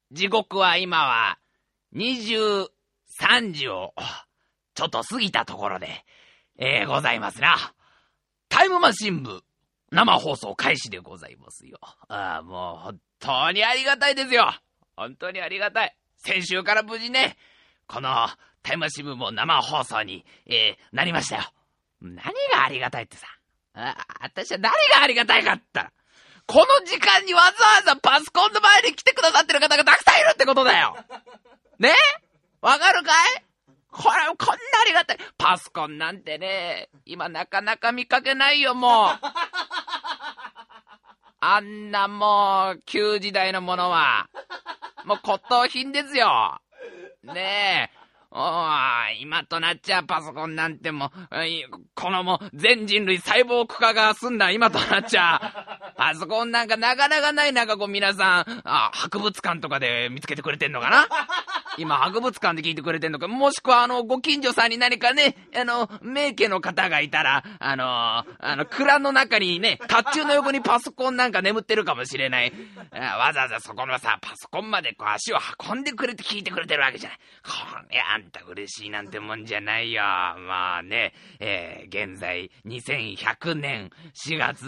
時刻は今は23時をちょっと過ぎたところで、ございますな。タイムマシン部生放送開始でございますよ。もう本当にありがたいですよ。本当にありがたい。先週から無事ね、このタイムマシン部も生放送に、なりましたよ。何がありがたいってさ、私は何がありがたいかって言ったら、この時間にわざわざパソコンの前に来てくださってる方がたくさんいるってことだよ。ね？わかるかい？こんなありがたい。パソコンなんてね、今なかなか見かけないよ、もう。あんなもう、旧時代のものは、もう骨董品ですよ。ねえ。今となっちゃパソコンなんてもこのもう全人類細胞化が済んだ今となっちゃパソコンなんかなかなかない。なんかこう皆さん博物館とかで見つけてくれてんのかな。今博物館で聞いてくれてんのか、もしくはご近所さんに何かね名家の方がいたら蔵の中にね甲冑の横にパソコンなんか眠ってるかもしれない。わざわざそこのさパソコンまでこう足を運んでくれて聞いてくれてるわけじゃない。これあんた嬉しいなんてもんじゃないよ。まあね、現在2100年4月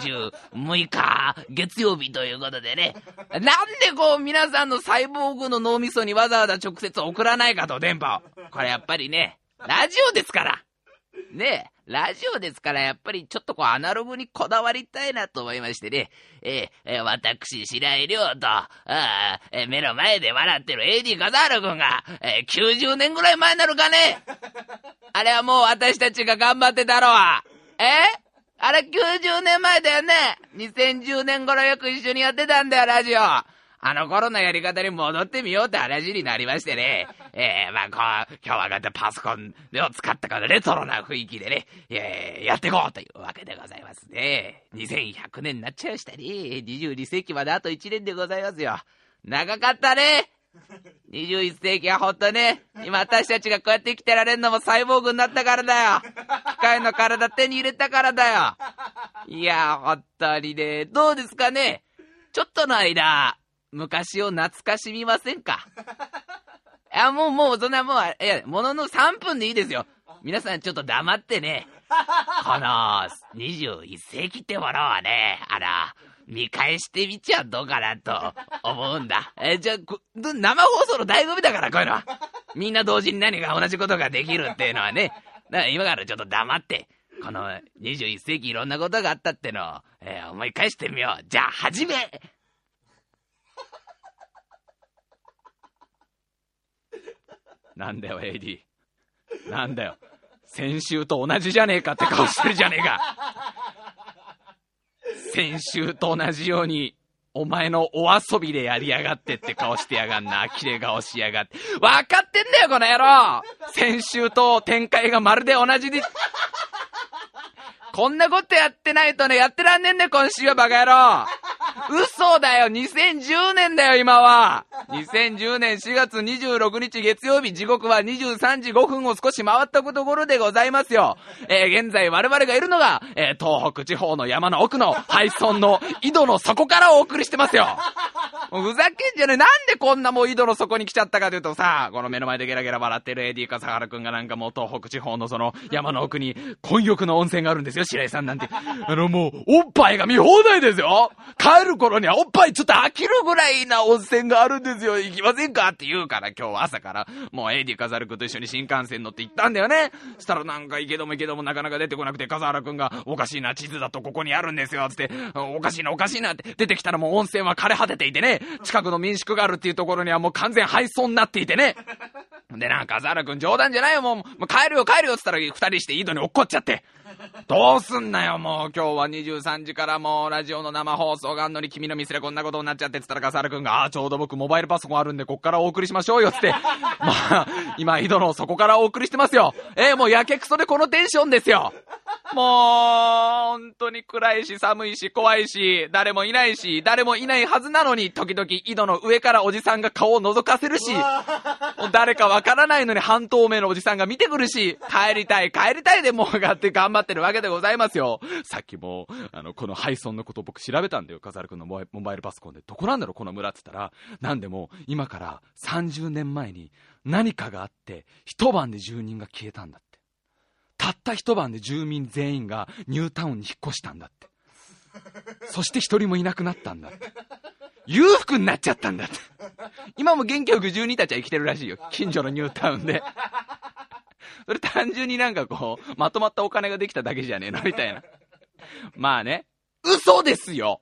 26日月曜日ということでね、なんでこう皆さんのサイボーグの脳みそにわざわざ直接送らないかと、電波を。これやっぱりね、ラジオですからね、ラジオですからやっぱりちょっとこうアナログにこだわりたいなと思いましてね、私白井亮と目の前で笑ってる AD 笠原くんが、90年ぐらい前なのかね。あれはもう私たちが頑張ってたろう。あれ90年前だよね。2010年頃よく一緒にやってたんだよ、ラジオ。あの頃のやり方に戻ってみようって話になりましてね。まあこう、今日はまたパソコンを使ったこのレトロな雰囲気でね、やっていこうというわけでございますね。2100年になっちゃいましたね。22世紀まであと1年でございますよ。長かったね。21世紀はほんとね、今私たちがこうやって生きてられんのもサイボーグになったからだよ。機械の体手に入れたからだよ。いや、ほんとにね、どうですかね。ちょっとの間、昔を懐かしみませんか。もうそんなもうものの3分でいいですよ。皆さんちょっと黙ってね、この21世紀ってものはね、見返してみちゃどうかなと思うんだ。じゃあ生放送の醍醐味だから、こういうのはみんな同時に何か同じことができるっていうのはね。だから今からちょっと黙ってこの21世紀いろんなことがあったってのを、思い返してみよう。じゃあ始め。なんだよ AD、 なんだよ、先週と同じじゃねえかって顔してるじゃねえか。先週と同じようにお前のお遊びでやりやがってって顔してやがんな。キレ顔しやがって。分かってんだよこの野郎。先週と展開がまるで同じでこんなことやってないとね、やってらんねんね今週はバカ野郎。嘘だよ、2010年だよ今は。2010年4月26日月曜日、時刻は23時5分を少し回ったところでございますよ。現在我々がいるのが、東北地方の山の奥の廃村の井戸の底からお送りしてますよ。もうふざけんじゃねえ。なんでこんなもう井戸の底に来ちゃったかというとさ、この目の前でゲラゲラ笑ってる AD 笠原くんがなんかもう東北地方のその山の奥に混浴の温泉があるんですよ。白井さんなんてもうおっぱいが見放題ですよ。帰る頃にはおっぱいちょっと飽きるぐらいな温泉があるんですよ。行きませんかって言うから、今日は朝からもう AD 笠原くんと一緒に新幹線乗って行ったんだよね。したらなんか行けどもなかなか出てこなくて、笠原くんがおかしいな、地図だとここにあるんですよつって、おかしいなって出てきたらもう温泉は枯れ果てていてね、近くの民宿があるっていうところにはもう完全廃村になっていてね。でなんか笠原くん冗談じゃないよ、もう帰るよっつったら二人して井戸に落っこっちゃって、どうすんなよもう今日は23時からもうラジオの生放送があんのに君のミスでこんなことになっちゃってっつったら、笠原くんがちょうど僕モバイルパソコンあるんでこっからお送りしましょうよつってまあ今井戸の底からお送りしてますよ。もうやけくそでこのテンションですよ。 もう、本当に暗いし寒いし怖いし、誰もいないし、誰もいないはずなのに、時々井戸の上からおじさんが顔を覗かせるし、誰かわからないのに半透明のおじさんが見てくるし、帰りたいでもうがって頑張ってるわけでございますよ。さっきも、この配送のことを僕調べたんだよ。笠原くんのモバイルパソコンで。どこなんだろうこの村って言ったら、なんでも今から30年前に何かがあって、一晩で住人が消えたんだって。たった一晩で住民全員がニュータウンに引っ越したんだって。そして一人もいなくなったんだって。裕福になっちゃったんだって。今も元気よく住人たちは生きてるらしいよ。近所のニュータウンで。それ単純になんかこう、まとまったお金ができただけじゃねえのみたいな。まあね。嘘ですよ。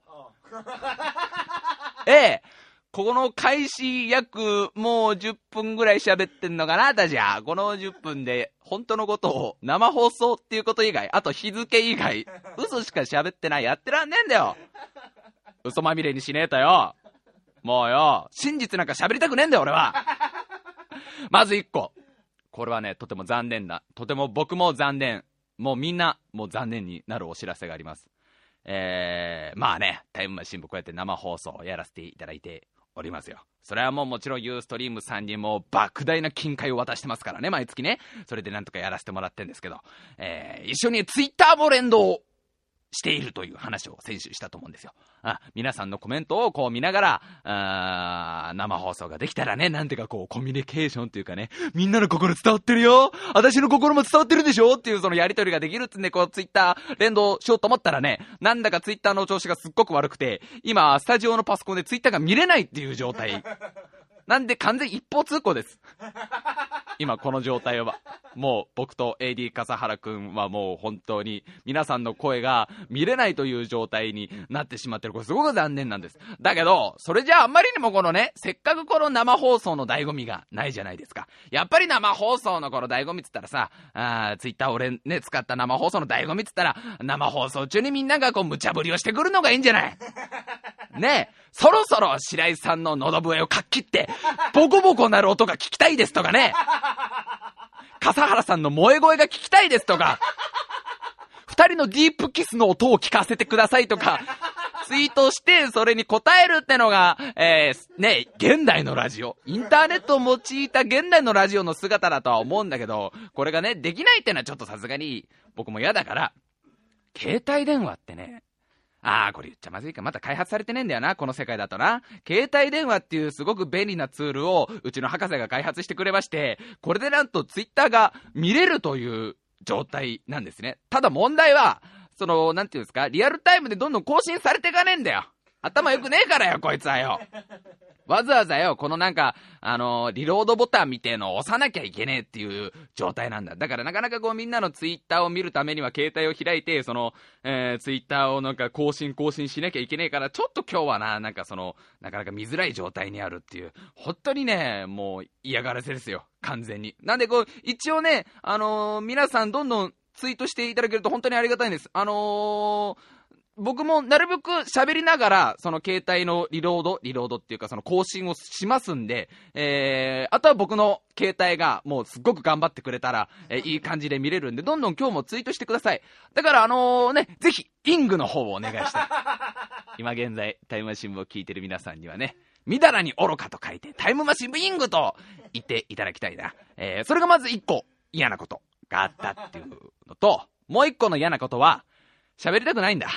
ここの開始約もう10分ぐらい喋ってんのかな私は。この10分で本当のことを生放送っていうこと以外、あと日付以外、嘘しか喋ってない。やってらんねえんだよ。嘘まみれにしねえとよ。もうよ、真実なんか喋りたくねえんだよ俺は。まず1個。これはね、とても残念な、とても僕も残念、もうみんなもう残念になるお知らせがあります。まあね、タイムマシン部こうやって生放送をやらせていただいておりますよ。それはもちろんユーストリームさんにも莫大な金塊を渡してますからね、毎月ね。それでなんとかやらせてもらってるんですけど、一緒にツイッターも連動しているという話を先週したと思うんですよ。皆さんのコメントをこう見ながら、生放送ができたらね、なんてかこうコミュニケーションというかね、みんなの心伝わってるよ、私の心も伝わってるでしょっていうそのやりとりができるっつんで、こうツイッター連動しようと思ったらね、なんだかツイッターの調子がすっごく悪くて、今スタジオのパソコンでツイッターが見れないっていう状態なんで完全一方通行です。今この状態はもう僕と AD 笠原くんはもう本当に皆さんの声が見れないという状態になってしまってる。これすごく残念なんです。だけどそれじゃああんまりにもこのね、せっかくこの生放送の醍醐味がないじゃないですか。やっぱり生放送のこの醍醐味っつったらさ、ツイッター俺ね使った生放送の醍醐味っつったら、生放送中にみんながこう無茶ぶりをしてくるのがいいんじゃないねえ、そろそろ白井さんの喉笛をかっきってボコボコなる音が聞きたいですとかね、笠原さんの萌え声が聞きたいですとか、二人のディープキスの音を聞かせてくださいとかツイートしてそれに答えるってのが、ね、現代のラジオ、インターネットを用いた現代のラジオの姿だとは思うんだけど、これがねできないってのはちょっとさすがに僕も嫌だから、携帯電話ってね、これ言っちゃまずいか、まだ開発されてねえんだよなこの世界だとな。携帯電話っていうすごく便利なツールをうちの博士が開発してくれまして、これでなんとツイッターが見れるという状態なんですね。ただ問題はそのなんていうんですか、リアルタイムでどんどん更新されていかねえんだよ。頭良くねえからよこいつはよ。わざわざよこのなんかリロードボタンみてえのを押さなきゃいけねえっていう状態なんだ。だからなかなかこうみんなのツイッターを見るためには携帯を開いてその、ツイッターをなんか更新しなきゃいけねえから、ちょっと今日はなんかそのなかなか見づらい状態にあるっていう、本当にねもう嫌がらせですよ完全に。なんでこう一応ね皆さんどんどんツイートしていただけると本当にありがたいんです。僕もなるべく喋りながらその携帯のリロードっていうかその更新をしますんで、あとは僕の携帯がもうすっごく頑張ってくれたら、いい感じで見れるんで、どんどん今日もツイートしてください。だからぜひイングの方をお願いしたい。今現在タイムマシン部を聞いてる皆さんにはね、みだらに愚かと書いてタイムマシン部イングと言っていただきたいな。それがまず一個嫌なことがあったっていうのと、もう一個の嫌なことは喋りたくないんだ。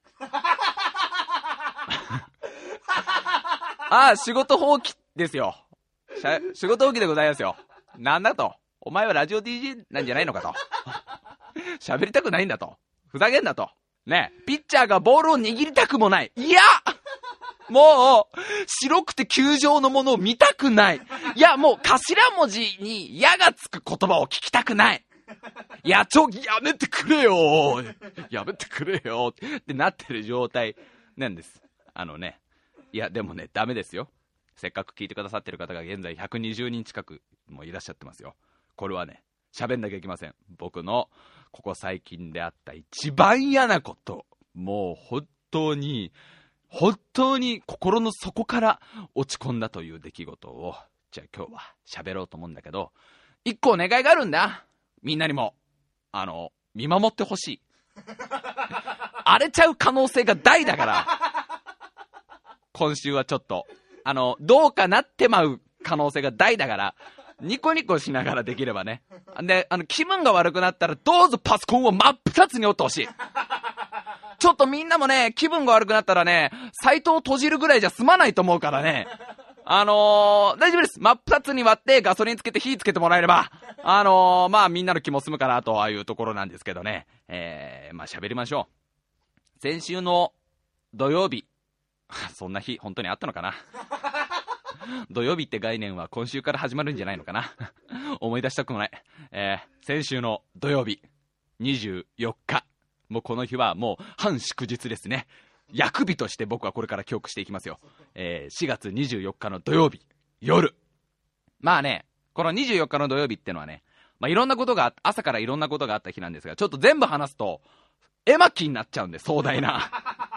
仕事放棄ですよ。仕事放棄でございますよ。なんだと、お前はラジオ DJ なんじゃないのかと。喋りたくないんだと。ふざけんなと。ね、ピッチャーがボールを握りたくもない。いやもう白くて球状のものを見たくない。いやもう頭文字に矢がつく言葉を聞きたくない。いややめてくれよやめてくれよってなってる状態なんです。いやでもねダメですよ。せっかく聞いてくださってる方が現在120人近くもいらっしゃってますよ。これはね喋んなきゃいけません。僕のここ最近であった一番嫌なこと、もう本当に心の底から落ち込んだという出来事をじゃあ今日は喋ろうと思うんだけど、一個お願いがあるんだ。みんなにも見守ってほしい。 荒れちゃう可能性が大だから、今週はちょっと、どうかなってまう可能性が大だから、ニコニコしながらできればね。で、気分が悪くなったら、どうぞパソコンを真っ二つに折ってほしい。ちょっとみんなもね、気分が悪くなったらね、サイトを閉じるぐらいじゃ済まないと思うからね。大丈夫です。真っ二つに割ってガソリンつけて火つけてもらえれば、まあみんなの気も済むかなというところなんですけどね。まあ喋りましょう。先週の土曜日、そんな日本当にあったのかな。土曜日って概念は今週から始まるんじゃないのかな。思い出したくもない。先週の土曜日、24日。もうこの日はもう半祝日ですね。役日として僕はこれから記憶していきますよ。4月24日の土曜日、夜。まあね、この24日の土曜日ってのはね、まあいろんなことが、朝からいろんなことがあった日なんですが、ちょっと全部話すと、絵巻になっちゃうんで、壮大な。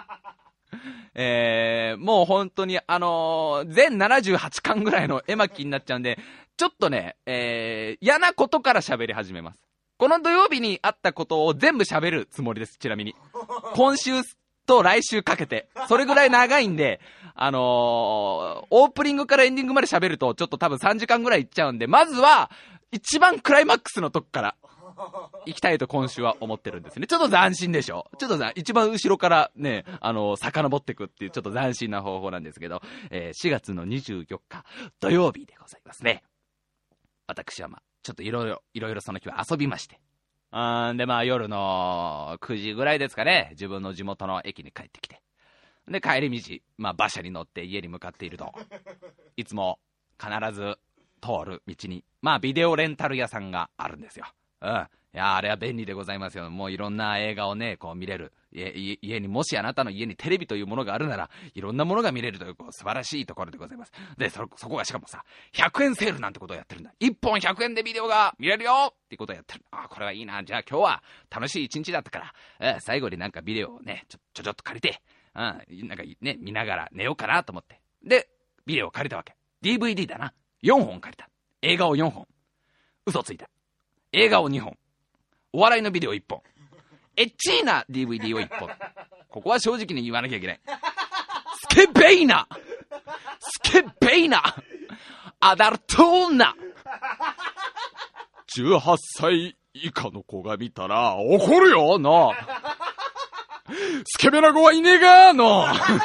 もう本当に全78巻ぐらいの絵巻になっちゃうんで、ちょっとね、嫌なことから喋り始めます。この土曜日にあったことを全部喋るつもりです、ちなみに。今週と来週かけて。それぐらい長いんで、オープニングからエンディングまで喋ると、ちょっと多分3時間ぐらいいっちゃうんで、まずは、一番クライマックスのとこから、行きたいと今週は思ってるんですね。ちょっと斬新でしょ。ちょっと一番後ろからね、遡っていくっていうちょっと斬新な方法なんですけど、4月の24日土曜日でございますね。私はちょっといろいろその日は遊びまして。で夜の9時ぐらいですかね、自分の地元の駅に帰ってきて。で、帰り道、馬車に乗って家に向かっていると、いつも必ず通る道に、ビデオレンタル屋さんがあるんですよ。いやあれは便利でございますよ。もういろんな映画をねこう見れる。家にもしあなたの家にテレビというものがあるならいろんなものが見れるという素晴らしいところでございます。でそこがしかもさ100円セールなんてことをやってるんだ。1本100円でビデオが見れるよっていうことをやってる。これはいいな。じゃあ今日は楽しい一日だったから、最後になんかビデオをねちょっと借りて、なんかね見ながら寝ようかなと思って、でビデオを借りたわけ。 DVD だな。4本借りた。映画を4本。嘘ついた。映画を2本、お笑いのビデオ1本、エッチーな DVD を1本。ここは正直に言わなきゃいけない。スケベイナアダルトーナ。18歳以下の子が見たら怒るよな。スケベな子はいねえがの。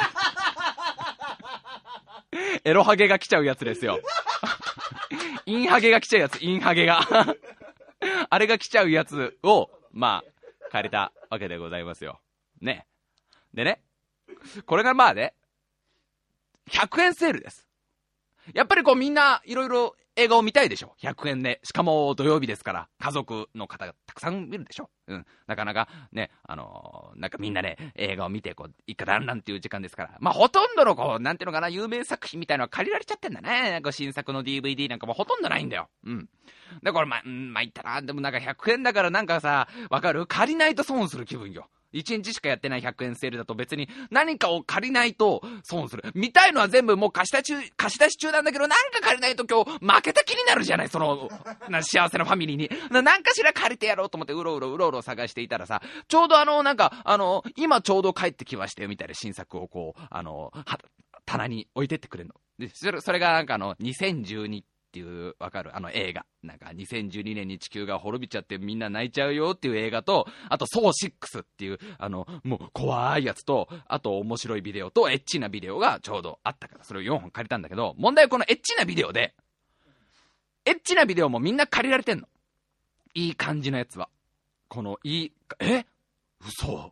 エロハゲが来ちゃうやつですよ。インハゲが来ちゃうやつ。インハゲがあれが来ちゃうやつを借りたわけでございますよね。でね、これがね100円セールです。やっぱりこうみんないろいろ映画を見たいでしょ。100円で、しかも土曜日ですから家族の方がたくさん見るでしょ。なかなかね、なんかみんなで映画を見てこう一家団らんっていう時間ですから、ほとんどのこうなんていうのかな、有名作品みたいなのは借りられちゃってんだね。なんか新作の DVD なんかもほとんどないんだよ。だから言ったらでもなんか100円だからなんかさ、わかる？借りないと損する気分よ。1日しかやってない100円セールだと別に何かを借りないと損する。見たいのは全部もう貸し出し中なんだけど、なんか借りないと今日負けた気になるじゃない。その幸せなファミリーになんかしら借りてやろうと思ってうろうろ探していたらさ、ちょうど今ちょうど帰ってきましたよみたいな新作をこう棚に置いてってくれるので、それがなんか2012っていうわかる映画、なんか2012年に地球が滅びちゃってみんな泣いちゃうよっていう映画と、あとソー6っていうもう怖いやつと、あと面白いビデオとエッチなビデオがちょうどあったから、それを4本借りたんだけど、問題はこのエッチなビデオで、エッチなビデオもみんな借りられてんの。いい感じのやつはこの嘘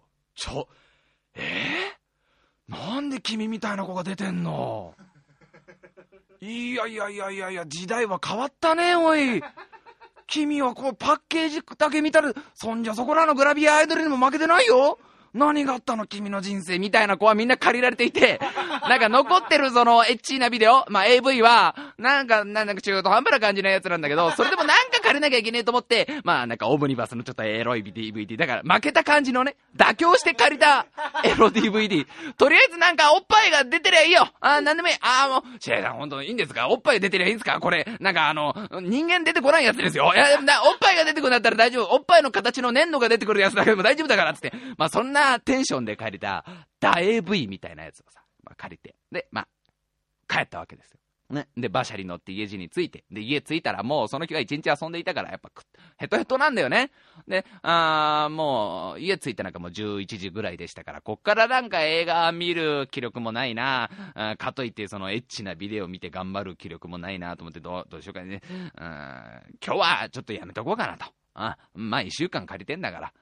なんで君みたいな子が出てんの。いや時代は変わったね。おい君はこうパッケージだけ見たらそんじゃそこらのグラビアアイドルにも負けてないよ。何があったの君の人生みたいな子はみんな借りられていて、なんか残ってるそのエッチなビデオ、AV はなんか中途半端な感じのやつなんだけど、それでもなんか借借りなきゃいけねえと思って、まあなんかオムニバスのちょっとエロい DVD、だから負けた感じのね、妥協して借りたエロ DVD。とりあえずなんかおっぱいが出てりゃいいよ。なんでもいい。もう、シェイさん本当にいいんですか？おっぱい出てりゃいいんですか？これ、なんか人間出てこないやつですよ。いや、おっぱいが出てくるんだったら大丈夫。おっぱいの形の粘土が出てくるやつだけでも大丈夫だから、つって。まあそんなテンションで借りた、ダ AV みたいなやつをさ、借りて。で、まあ、帰ったわけですよ。ね。で、馬車に乗って家路に着いて。で、家着いたらもうその日は一日遊んでいたから、やっぱヘトヘトなんだよね。で、もう、家着いたなんかもう11時ぐらいでしたから、こっからなんか映画見る気力もないな。かといってそのエッチなビデオ見て頑張る気力もないなと思って、どうしようかね。今日はちょっとやめとこうかなと。まあ一週間借りてんだから、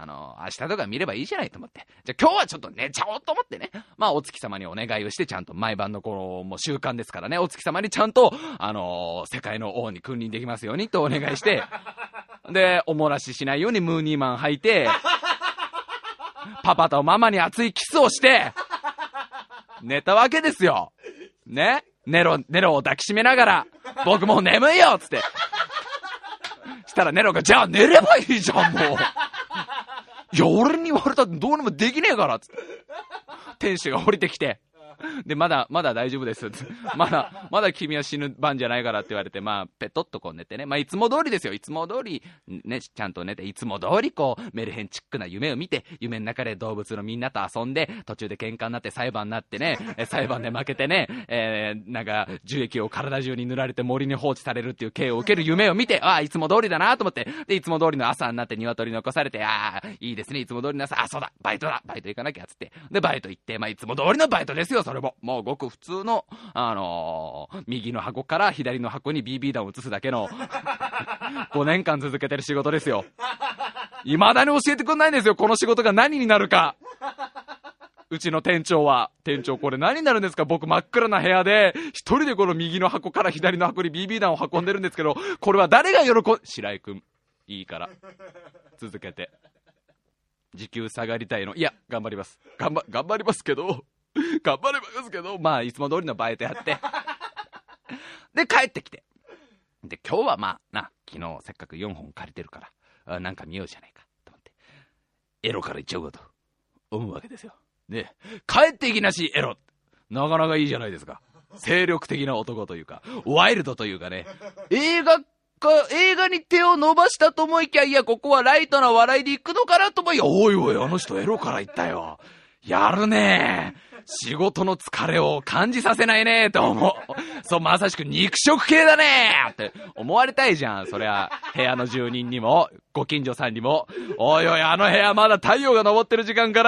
明日とか見ればいいじゃないと思って。じゃあ今日はちょっと寝ちゃおうと思ってね。まあお月様にお願いをして、ちゃんと毎晩のもう習慣ですからね、お月様にちゃんと、世界の王に君臨できますようにとお願いして、で、おもらししないようにムーニーマン履いて、パパとママに熱いキスをして、寝たわけですよ。ね。ネロを抱きしめながら、僕もう眠いよつって。したらネロが、じゃあ寝ればいいじゃん、もう。いや、俺に言われたらどうにもできねえから、つって。天使が降りてきて。で、まだ大丈夫です。まだ君は死ぬ番じゃないからって言われて、まあ、ペトッとこう寝てね。まあ、いつも通りですよ。いつも通り、ね、ちゃんと寝て、いつも通りこう、メルヘンチックな夢を見て、夢の中で動物のみんなと遊んで、途中で喧嘩になって裁判になってね、裁判で負けてね、なんか、樹液を体中に塗られて森に放置されるっていう刑を受ける夢を見て、いつも通りだなと思って、で、いつも通りの朝になって鶏残されて、いいですね、いつも通りの朝、そうだ、バイト行かなきゃ、つって。で、バイト行って、まあ、いつも通りのバイトですよ、それも。もうごく普通の、右の箱から左の箱に BB 弾を移すだけの、5年間続けてる仕事ですよ。未だに教えてくんないんですよ、この仕事が何になるか。うちの店長これ何になるんですか？僕真っ暗な部屋で、一人でこの右の箱から左の箱に BB 弾を運んでるんですけど、これは誰が白井くん、いいから。続けて。時給下がりたいの。いや、頑張ります。頑張りますけど、まあ、いつも通りのバイトやって。で、帰ってきて。で、今日はまあ、昨日せっかく4本借りてるから、なんか見ようじゃないか、と思って。エロからいっちゃおうかと思うわけですよ。で、帰っていきなしエロ。なかなかいいじゃないですか。精力的な男というか、ワイルドというかね。映画に手を伸ばしたと思いきや、いや、ここはライトな笑いで行くのかなと思いや、おいおい、あの人エロから行ったよ。やるねえ。仕事の疲れを感じさせないねと思う。そう、まさしく肉食系だねって思われたいじゃん。そりゃ、部屋の住人にも、ご近所さんにも、おいおい、あの部屋まだ太陽が昇ってる時間から、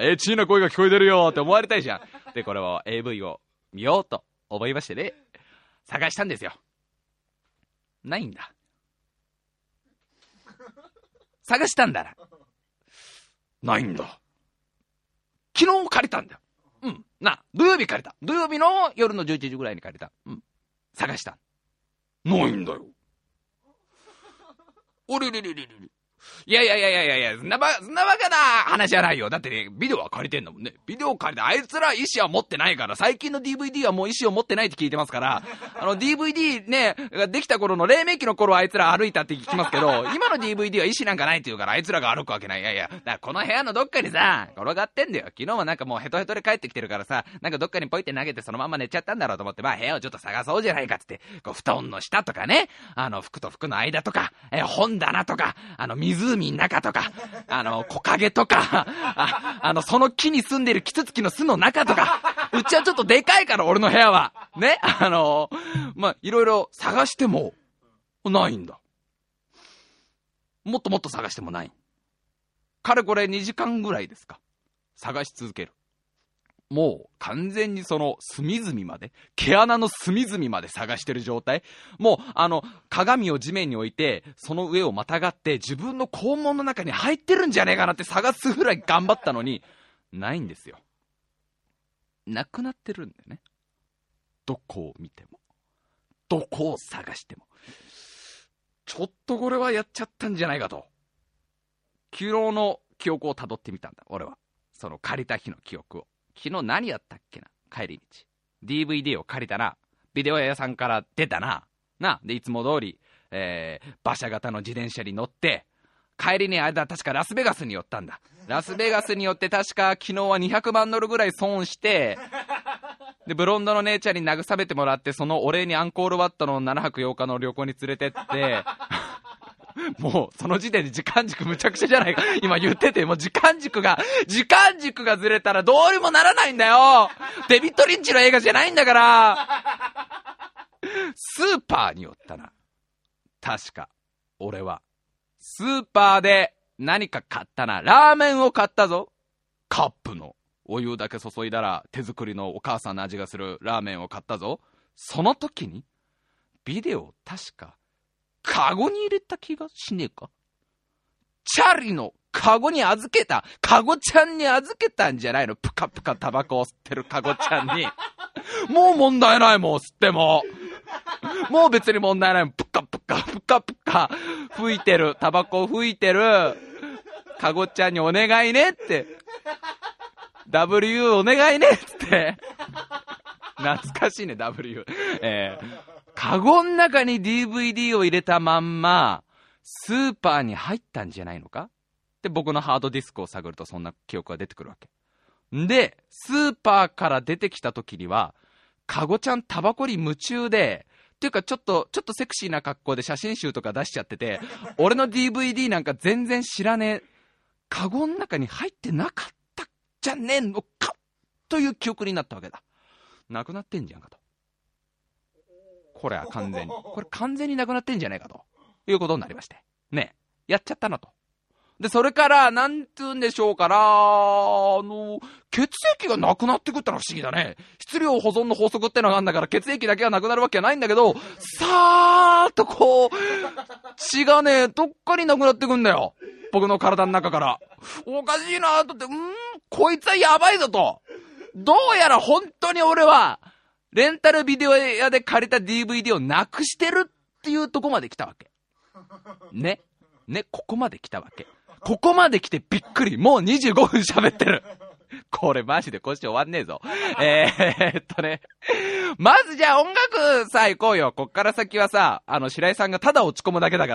エッチーな声が聞こえてるよって思われたいじゃん。で、これを AV を見ようと思いましてね、探したんですよ。ないんだ。探したんだな。ないんだ。昨日借りたんだよ。土曜日借りた。土曜日の夜の11時ぐらいに借りた。探した。ないんだよ。おれれれれれ。いや、そんなバカな話じゃないよ。だってね、ビデオは借りてんだもんね。ビデオ借りて、あいつら意思は持ってないから、最近の DVD はもう意思を持ってないって聞いてますから、DVD ね、できた頃の黎明期の頃はあいつら歩いたって聞きますけど、今の DVD は意思なんかないって言うから、あいつらが歩くわけない。いや、だからこの部屋のどっかにさ、転がってんだよ。昨日はなんかもうヘトヘトで帰ってきてるからさ、なんかどっかにポイって投げてそのまま寝ちゃったんだろうと思って、まあ部屋をちょっと探そうじゃないかっつって、こう布団の下とかね、服と服の間とか、本棚とか、湖の中とか、木陰とか、その木に住んでるキツツキの巣の中とか、うちはちょっとでかいから、俺の部屋は。ね、まあ、いろいろ探しても、ないんだ。もっともっと探してもない。かれこれ2時間ぐらいですか。探し続ける。もう完全にその隅々まで、毛穴の隅々まで探してる状態。もう鏡を地面に置いて、その上をまたがって自分の肛門の中に入ってるんじゃねえかなって探すぐらい頑張ったのに、ないんですよ。なくなってるんだよね。どこを見ても、どこを探しても。ちょっとこれはやっちゃったんじゃないかと。昨日の記憶をたどってみたんだ、俺は。その借りた日の記憶を。昨日何やったっけな、帰り道。DVD を借りたな。ビデオ屋さんから出たな。で、いつも通り、 馬車型の自転車に乗って、帰りに確かラスベガスに寄ったんだ。ラスベガスに寄って確か昨日は200万ドルぐらい損して、で、ブロンドの姉ちゃんに慰めてもらって、そのお礼にアンコールワットの7泊8日の旅行に連れてって、もうその時点で時間軸むちゃくちゃじゃないか。今言ってて、もう時間軸がずれたらどうにもならないんだよ。デビッド・リンチの映画じゃないんだから。スーパーに寄ったな。確か、俺は。スーパーで何か買ったな。ラーメンを買ったぞ。カップの。お湯だけ注いだら手作りのお母さんの味がするラーメンを買ったぞ。その時に、ビデオを確か、カゴに入れた気がしねえか。チャリのカゴに預けた、カゴちゃんに預けたんじゃないの。プカプカタバコを吸ってるカゴちゃんに。もう問題ないもん、吸っても。もう別に問題ないもん。プカプカプカプカ吹いてる、タバコを吹いてるカゴちゃんにお願いねって。W お願いねって。懐かしいね、W。カゴの中に DVD を入れたまんま、スーパーに入ったんじゃないのかで、僕のハードディスクを探るとそんな記憶が出てくるわけ。で、スーパーから出てきた時には、カゴちゃんタバコに夢中で、っていうかちょっとセクシーな格好で写真集とか出しちゃってて、俺の DVD なんか全然知らねえ、カゴの中に入ってなかったじゃねえのかという記憶になったわけだ。なくなってんじゃんかと。これは完全になくなってんじゃねえかということになりましてね、やっちゃったなと。で、それからなんて言うんでしょうから、血液がなくなってくったら不思議だね。質量保存の法則ってのがあるんだから、血液だけがなくなるわけはないんだけど、さーっとこう血がね、どっかになくなってくんだよ、僕の体の中から。おかしいなとって、こいつはやばいぞと。どうやら本当に俺はレンタルビデオ屋で借りた DVD をなくしてるっていうとこまで来たわけ。ね、ここまで来たわけ。ここまで来てびっくり。もう25分喋ってる。これマジでこっち終わんねえぞ。まずじゃあ音楽さ、行こうよ。こっから先はさ、白井さんがただ落ち込むだけだから。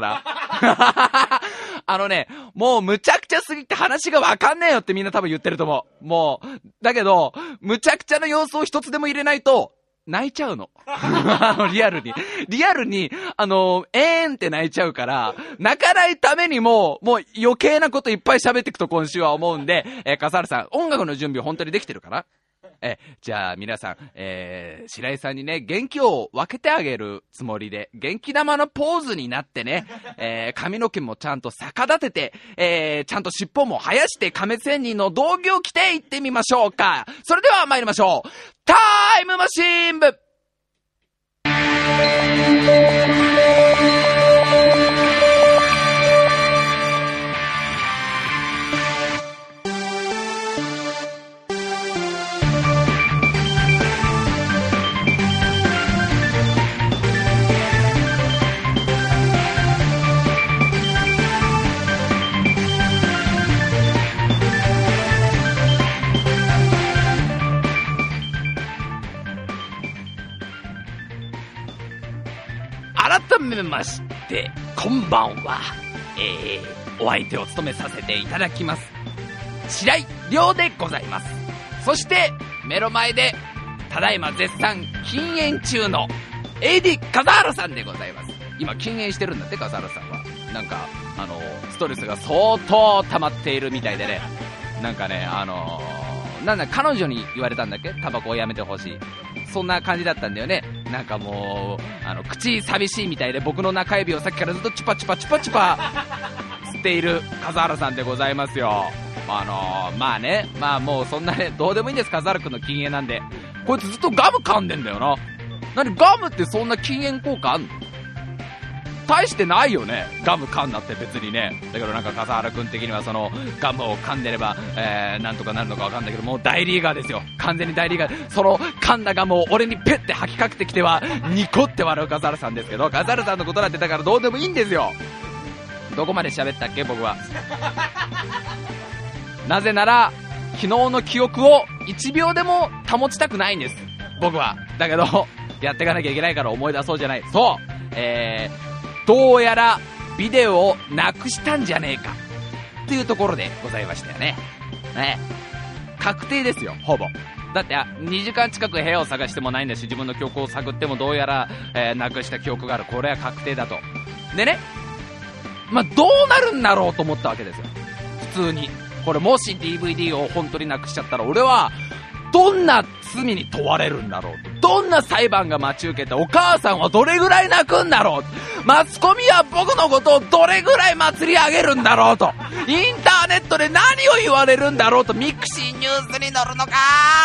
もうむちゃくちゃすぎて話がわかんねえよってみんな多分言ってると思う。もう、だけど、むちゃくちゃな様子を一つでも入れないと、泣いちゃうの。リアルに、って泣いちゃうから、泣かないためにもう余計なこといっぱい喋っていくと今週は思うんで、笠原さん、音楽の準備本当にできてるかな？じゃあ皆さん、白井さんにね、元気を分けてあげるつもりで、元気玉のポーズになってね、髪の毛もちゃんと逆立てて、ちゃんと尻尾も生やして亀仙人の道着を着て行ってみましょうか。それでは参りましょう。タイムマシーン部。改めましてこんばんは。お相手を務めさせていただきます白井亮でございます。そして目の前でただいま絶賛禁煙中の AD 笠原さんでございます。今禁煙してるんだって、笠原さんは。なんかストレスが相当溜まっているみたいでね、なんかね彼女に言われたんだっけ、タバコをやめてほしい、そんな感じだったんだよね。なんかもう口寂しいみたいで、僕の中指をさっきからずっとチュパチュパチュパチュパ吸っている笠原さんでございますよ。まあね、まあもうそんなね、どうでもいいんです、笠原くんの禁煙なんで。こいつずっとガム噛んでんだよな。何ガムってそんな禁煙効果あんの？大してないよね、ガム噛んだって別にね。だけどなんか笠原くん的にはそのガムを噛んでれば、なんとかなるのかわかんないけど、もう大リーガーですよ、完全に大リーガー。その噛んだガムを俺にペッて吐きかけてきてはニコって笑う笠原さんですけど、笠原さんのことなんてだからどうでもいいんですよ。どこまで喋ったっけ僕は。なぜなら昨日の記憶を1秒でも保ちたくないんです僕は。だけどやっていかなきゃいけないから思い出そうじゃない。そうどうやらビデオをなくしたんじゃねえかっていうところでございましたよね。確定ですよ、ほぼ。だって2時間近く部屋を探してもないんだし、自分の記憶を探ってもどうやら、なくした記憶がある。これは確定だと。でね、どうなるんだろうと思ったわけですよ、普通に。これもし DVD を本当になくしちゃったら、俺はどんな罪に問われるんだろうと、どんな裁判が待ち受けて、お母さんはどれぐらい泣くんだろう、マスコミは僕のことをどれぐらい祭り上げるんだろうと、インターネットで何を言われるんだろうと、ミクシーニュースに載るのか、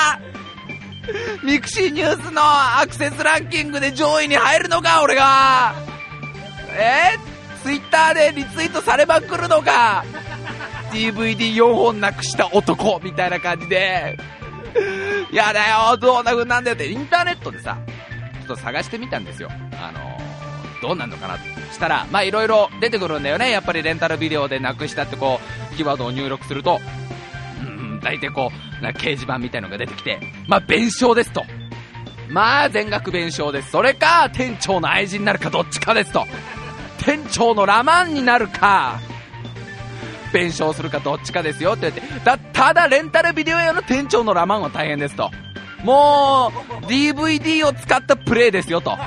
ミクシーニュースのアクセスランキングで上位に入るのか、俺がツイッターでリツイートされまくるのか、 DVD4 本なくした男みたいな感じで、やだよ、どうな風なんだよって。インターネットでさ、ちょっと探してみたんですよ。どうなんのかなとしたら、いろいろ出てくるんだよね。やっぱりレンタルビデオでなくしたってこうキーワードを入力すると、大体こう掲示板みたいのが出てきて、弁償ですと。全額弁償です。それか店長の愛人になるかどっちかですと。店長のラマンになるか弁償するかどっちかですよって言って、ただレンタルビデオ用の店長のラマンは大変ですと。もう DVD を使ったプレイですよと。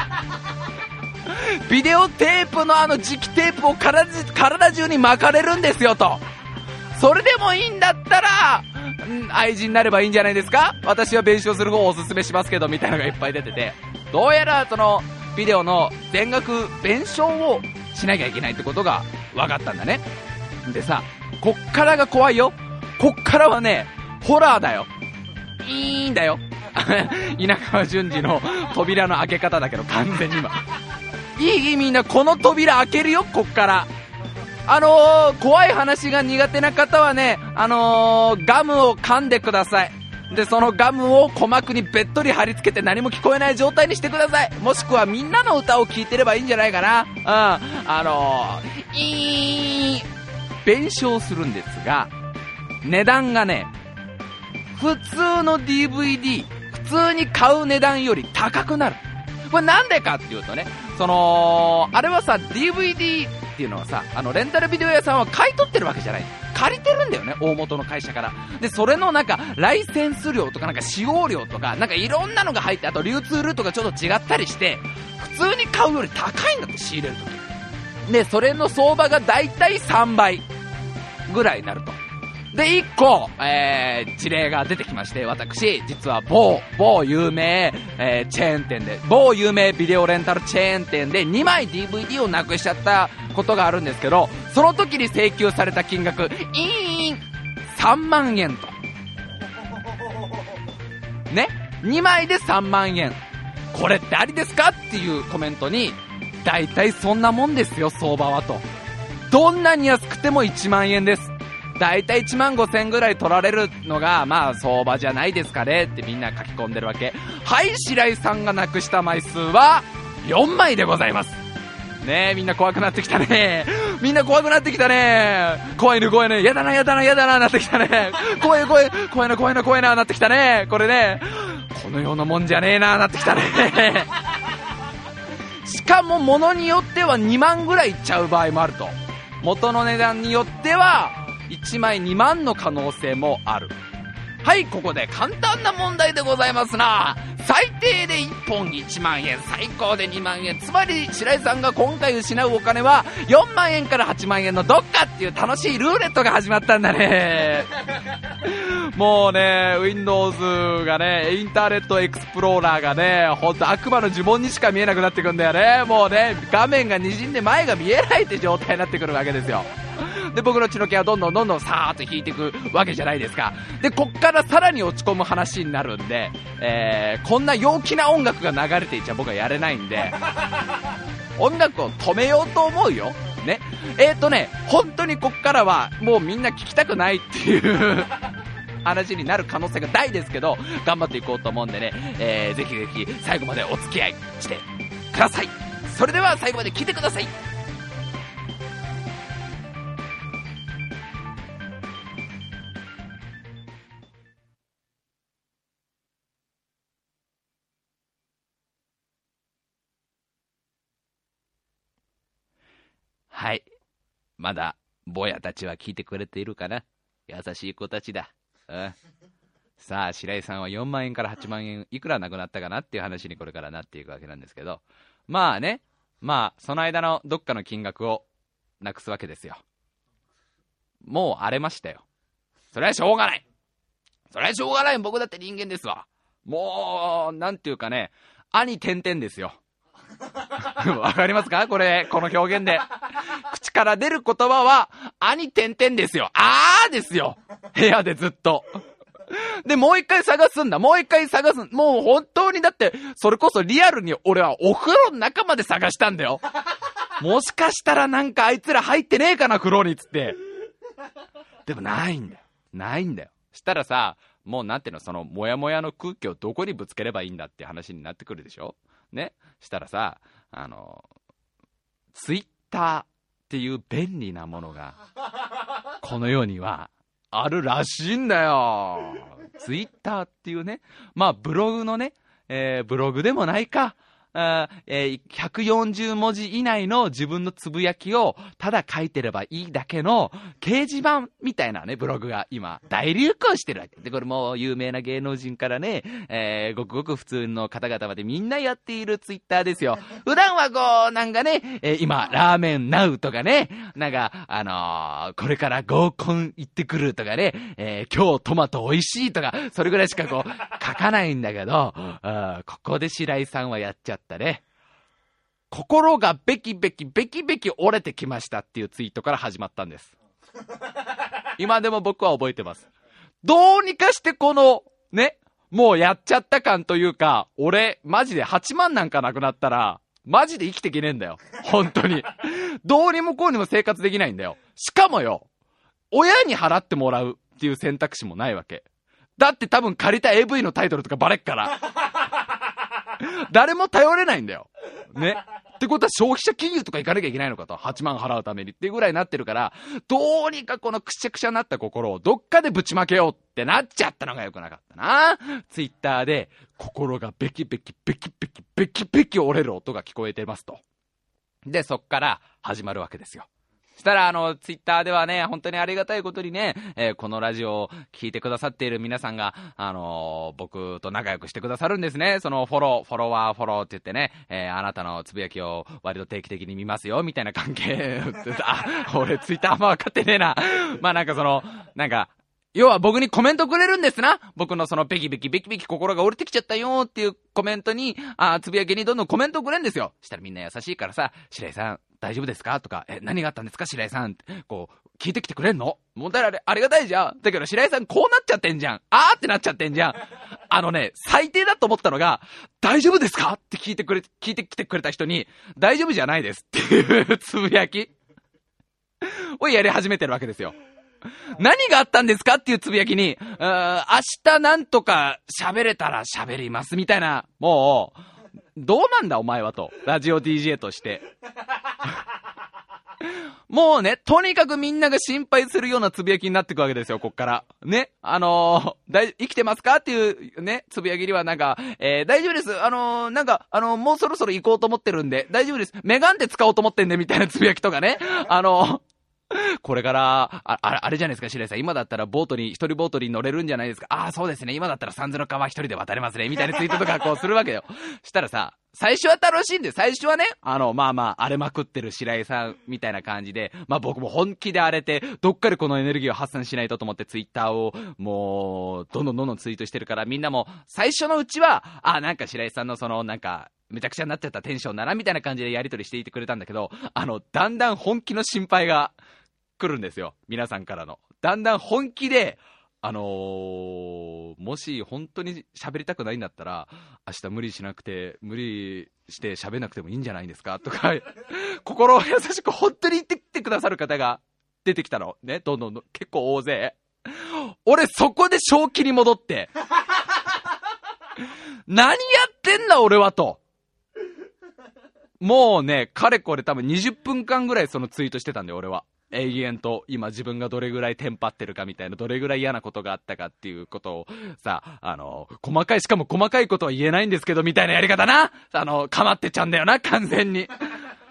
ビデオテープの磁気テープを体中に巻かれるんですよと。それでもいいんだったら愛人になればいいんじゃないですか、私は弁償する方をおすすめしますけど、みたいなのがいっぱい出てて、どうやらそのビデオの全額弁償をしなきゃいけないってことが分かったんだね。でさ、こっからが怖いよ。こっからはね、ホラーだよ。いいんだよ。稲川淳二の扉の開け方だけど、完全に今。いいみんな、この扉開けるよ、こっから。怖い話が苦手な方はね、ガムを噛んでください。で、そのガムを鼓膜にべっとり貼り付けて何も聞こえない状態にしてください。もしくはみんなの歌を聴いてればいいんじゃないかな。弁償するんですが、値段がね、普通の DVD、普通に買う値段より高くなる。これなんでかっていうとね、あれはさ、DVD っていうのはさ、レンタルビデオ屋さんは買い取ってるわけじゃない。借りてるんだよね、大元の会社から。で、それのライセンス料とか使用料とか、いろんなのが入って、あと流通ルートがちょっと違ったりして、普通に買うより高いんだって、仕入れるとき。で、それの相場がだいたい3倍ぐらいになると。で、1個、事例が出てきまして、私、実は某有名、チェーン店で、某有名ビデオレンタルチェーン店で2枚 DVD をなくしちゃったことがあるんですけど、その時に請求された金額、3万円と。ね、2枚で3万円。これってありですかっていうコメントに、だいたいそんなもんですよ、相場はと。どんなに安くても1万円です。だいたい1万5千ぐらい取られるのが相場じゃないですかねってみんな書き込んでるわけ。はい、白井さんがなくした枚数は4枚でございますね。みんな怖くなってきたね。みんな怖くなってきたね。怖いね、やだななってきたね。怖いななってきたね。これね、この世のもんじゃねえなってきたね。しかも物によっては2万ぐらいいっちゃう場合もあると。元の値段によっては1枚2万の可能性もある。はい、ここで簡単な問題でございますな。最低で1本1万円、最高で2万円。つまり白井さんが今回失うお金は4万円から8万円のどっかっていう楽しいルーレットが始まったんだね。もうね、Windows がね、インターネットエクスプローラーがね、ほんと悪魔の呪文にしか見えなくなってくんだよね。もうね、画面が滲んで前が見えないって状態になってくるわけですよ。で、僕の血の気はどんどんさーっと引いていくわけじゃないですか。で、こっからさらに落ち込む話になるんで、こんな陽気な音楽が流れていちゃ僕はやれないんで、音楽を止めようと思うよ。ね。本当にこっからはもうみんな聞きたくないっていう話になる可能性が大ですけど、頑張っていこうと思うんでね、ぜひぜひ最後までお付き合いしてください。それでは最後まで聞いてください。 はい。まだ、坊やたちは聞いてくれているかな。優しい子たちだ。うん。さあ、白井さんは4万円から8万円、いくらなくなったかなっていう話にこれからなっていくわけなんですけど、まあね、まあ、その間のどっかの金額をなくすわけですよ。もう荒れましたよ。それはしょうがない。それはしょうがない。僕だって人間ですわ。もう、なんていうかね、兄点々ですよ。わかりますかこの表現で。口から出る言葉は、兄点々ですよ。ですよ。部屋でずっと。で、もう一回探すんだ。もう本当にだって、それこそリアルに俺はお風呂の中まで探したんだよ。もしかしたらなんかあいつら入ってねえかな、風呂につって。でもないんだよ。したらさ、もうなんていうの、そのモヤモヤの空気をどこにぶつければいいんだって話になってくるでしょね。したらさ、ツイッターっていう便利なものが、この世には、あるらしいんだよ。ツイッターっていうね、まあブログのね、ブログでもないか、140文字以内の自分のつぶやきをただ書いてればいいだけの掲示板みたいなね、ブログが今大流行してるわけで、これも有名な芸能人からね、ごくごく普通の方々までみんなやっているツイッターですよ。普段はこうなんかね、今ラーメンナウとかね、なんかこれから合コン行ってくるとかね、今日トマト美味しいとか、それぐらいしかこう書かないんだけど、ここで白井さんはやっちゃったね。心がベキベキ折れてきましたっていうツイートから始まったんです。今でも僕は覚えてます。どうにかしてこのね、もうやっちゃった感というか、俺マジで8万なんかなくなったらマジで生きていけねえんだよ。本当にどうにもこうにも生活できないんだよ。しかもよ、親に払ってもらうっていう選択肢もないわけだって。多分借りた AV のタイトルとかバレっから誰も頼れないんだよね。ってことは消費者金融とか行かなきゃいけないのかと、8万払うためにっていうぐらいになってるから、どうにかこのくしゃくしゃになった心をどっかでぶちまけようってなっちゃったのが良くなかったな。ツイッターで心がベキベキ折れる音が聞こえてますと。でそっから始まるわけですよ。したらツイッターではね、本当にありがたいことにね、このラジオを聞いてくださっている皆さんが僕と仲良くしてくださるんですね。そのフォローって言ってね、あなたのつぶやきを割と定期的に見ますよみたいな関係俺ツイッターあんま分かってねえな。まあなんかなんか要は僕にコメントくれるんですな。僕のそのベキベキ心が折れてきちゃったよっていうコメントに、つぶやきにどんどんコメントくれるんですよ。したらみんな優しいからさ、白井さん大丈夫ですかとか、何があったんですか白井さんってこう聞いてきてくれんの。もうだからありがたいじゃん。だけど白井さんこうなっちゃってんじゃん。ってなっちゃってんじゃん。最低だと思ったのが、大丈夫ですかって聞いてきてくれた人に、大丈夫じゃないですっていうつぶやきをやり始めてるわけですよ。何があったんですかっていうつぶやきに、明日なんとか喋れたら喋りますみたいな、もうどうなんだお前はと、ラジオ DJ としてもうね、とにかくみんなが心配するようなつぶやきになっていくわけですよ、こっからね。生きてますかっていうね、つぶやきにはなんか、大丈夫です、なんかもうそろそろ行こうと思ってるんで大丈夫です、メガンテ使おうと思ってんでみたいなつぶやきとかね、これからあれじゃないですか白井さん、今だったら一人ボートに乗れるんじゃないですか。そうですね、今だったら三途の川一人で渡れますねみたいなツイートとかこうするわけよ。したらさ、最初は楽しいんで、最初はね、荒れまくってる白井さんみたいな感じで、僕も本気で荒れて、どっかでこのエネルギーを発散しないとと思ってツイッターをもうどんどんツイートしてるから、みんなも最初のうちはなんか白井さんのなんかめちゃくちゃになっちゃったテンションだなみたいな感じでやり取りしていてくれたんだけど、だんだん本気の心配が来るんですよ、皆さんからの。だんだん本気でもし本当に喋りたくないんだったら、明日無理して喋んなくてもいいんじゃないですかとか心を優しく本当に言ってきてくださる方が出てきたのね、どんどん結構大勢。俺そこで正気に戻って何やってんだ俺はと。もうね、かれこれ多分20分間ぐらいそのツイートしてたんだよ俺は。永遠と今自分がどれぐらいテンパってるかみたいな、どれぐらい嫌なことがあったかっていうことをさ、しかも細かいことは言えないんですけどみたいなやり方な、かまってちゃうんだよな完全に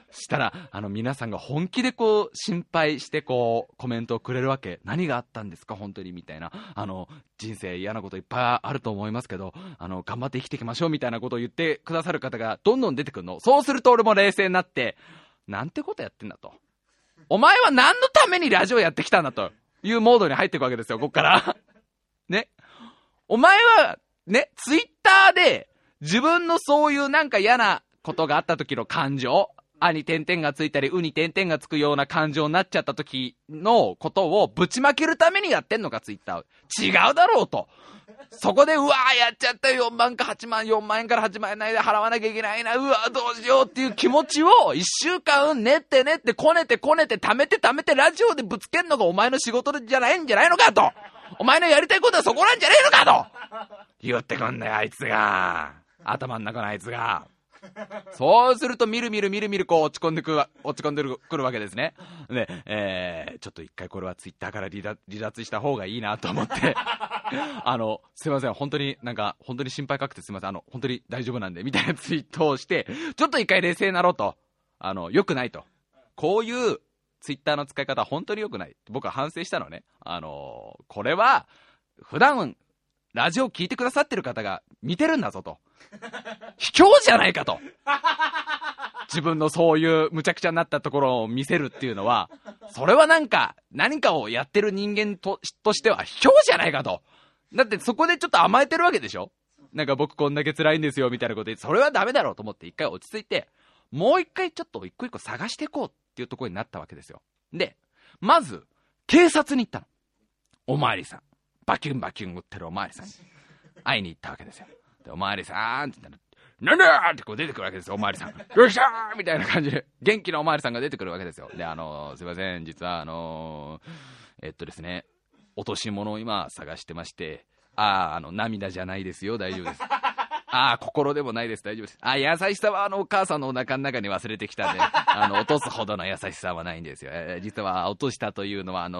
したら皆さんが本気でこう心配してこうコメントをくれるわけ。何があったんですか本当にみたいな。人生嫌なこといっぱいあると思いますけど、頑張って生きていきましょうみたいなことを言ってくださる方がどんどん出てくるの。そうすると俺も冷静になって、なんてことやってんだと。お前は何のためにラジオやってきたんだというモードに入っていくわけですよ、こっからね。お前はね、ツイッターで自分のそういうなんか嫌なことがあった時の感情、あに点々がついたりうに点々がつくような感情になっちゃった時のことをぶちまけるためにやってんのか、ツイッター。違うだろうと。そこでうわーやっちゃったよ、4万か8万、4万円から8万円内で払わなきゃいけないな、うわーどうしようっていう気持ちを1週間練ってこねて貯めてラジオでぶつけんのがお前の仕事じゃないんじゃないのかと。お前のやりたいことはそこなんじゃねえのかと言ってくんだよ、あいつが。頭の中のあいつが。そうするとみるみるこう落ち込んでくるわけですね。で、ちょっと一回これはツイッターから離脱した方がいいなと思ってすいません、本当に心配かけてすいません、本当に大丈夫なんでみたいなツイートをして、ちょっと一回冷静になろうと。良くないと。こういうツイッターの使い方は本当に良くない。僕は反省したのね。これは普段ラジオ聞いてくださってる方が見てるんだぞと。卑怯じゃないかと。自分のそういう無茶苦茶になったところを見せるっていうのは、それは何かをやってる人間としては卑怯じゃないかと。だってそこでちょっと甘えてるわけでしょ。なんか僕こんだけ辛いんですよみたいなこと言って、それはダメだろうと思って一回落ち着いて、もう一回ちょっと一個一個探していこうっていうところになったわけですよ。で、まず警察に行ったの。おまわりさん、バキュンバキュン打ってるおまわりさんに会いに行ったわけですよ。で、おまわりさんって言ったら、なんだーってこう出てくるわけですよ、おまわりさん。よっしゃーみたいな感じで元気なおまわりさんが出てくるわけですよ。で、すいません、実はですね、落とし物を今探してまして、涙じゃないですよ、大丈夫です。心でもないです、大丈夫です。優しさはお母さんのお腹の中に忘れてきたんで、落とすほどの優しさはないんですよ。実は落としたというのは